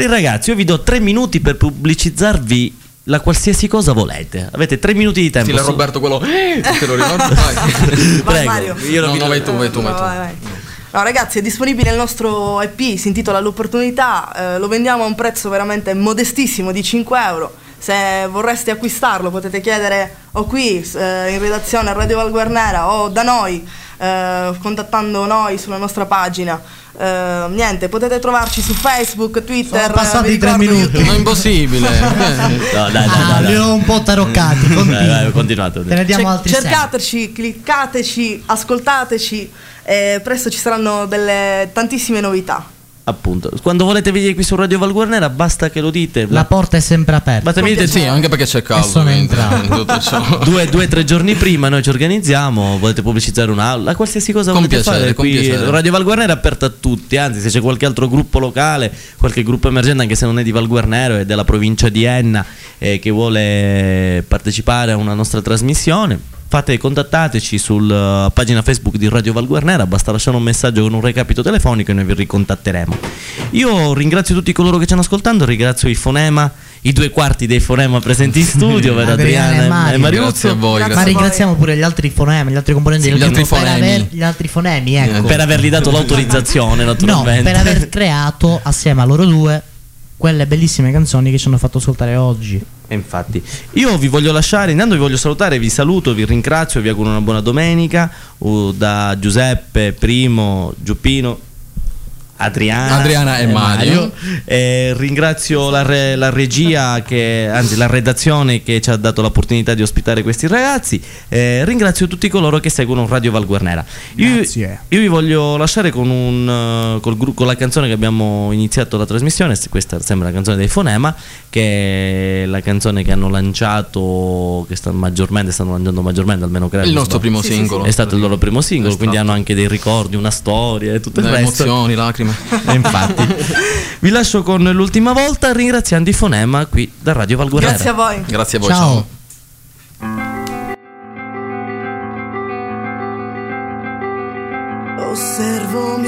Cari ragazzi, io vi do 3 minuti per pubblicizzarvi la qualsiasi cosa volete. Avete 3 minuti di tempo. Stile Roberto quello. Te lo ricordo? Vai. Vai, Prego. Mario. Io No, vai tu. Vai. No, ragazzi, è disponibile il nostro EP, si intitola L'Opportunità, lo vendiamo a un prezzo veramente modestissimo di 5 euro. Se vorreste acquistarlo potete chiedere o qui in redazione a Radio Val Guarnera o da noi, contattando noi sulla nostra pagina. Niente, potete trovarci su Facebook, Twitter. Sono passati vi 3 ricordo minuti. YouTube. Ma è impossibile. No, dai. li ho un po' taroccati. Vai, continuate. Te ne diamo altri 6. Cercateci, cliccateci, ascoltateci e presto ci saranno delle tantissime novità. Appunto, quando volete venire qui su Radio Val Guarnera basta che lo dite. La porta è sempre aperta. Basta che mi dite Sì, anche perché c'è caldo. sono quindi, entrato. tutto ciò. 2-3 giorni prima noi ci organizziamo. Volete pubblicizzare un'aula, qualsiasi cosa Con volete piacere, fare con qui. piacere. Radio Val Guarnera è aperta a tutti. Anzi, se c'è qualche altro gruppo locale, qualche gruppo emergente, anche se non è di Val Guarnero, è della provincia di Enna, che vuole partecipare a una nostra trasmissione, contattateci sulla pagina Facebook di Radio Val Guarnera, basta lasciare un messaggio con un recapito telefonico e noi vi ricontatteremo. Io ringrazio tutti coloro che ci hanno ascoltato, ringrazio i Fonema, i 2/4 dei Fonema presenti in studio, ovvero Adriana e Adriana e Mario. Grazie a Mariuzzo, voi. Grazie. grazie. Ma ringraziamo pure gli altri fonemi, gli altri componenti Sì, del gli altri gruppo fonemi. gli altri fonemi, ecco. per avergli dato l'autorizzazione No, naturalmente. per aver creato assieme a loro due quelle bellissime canzoni che ci hanno fatto ascoltare oggi. E infatti, io vi voglio lasciare, intanto vi voglio salutare, vi saluto, vi ringrazio, vi auguro una buona domenica da Giuseppe, Primo, Giuppino, Adriana e Mario. Ringrazio la regia, anzi la redazione che ci ha dato l'opportunità di ospitare questi ragazzi. Ringrazio tutti coloro che seguono Radio Val Guarnera. Grazie. Io vi voglio lasciare con con la canzone che abbiamo iniziato la trasmissione. Questa sembra la canzone dei Fonema, che è la canzone che hanno lanciato, che stanno lanciando maggiormente, almeno credo. Il nostro primo Sì, singolo. È stato il loro primo singolo, Esatto. quindi hanno anche dei ricordi, una storia e tutto il Le resto. emozioni, lacrime. E infatti, vi lascio con l'ultima volta ringraziando i Fonema qui da Radio Val Guarnera. Grazie a voi. Grazie a voi. Ciao. Ciao. Osservo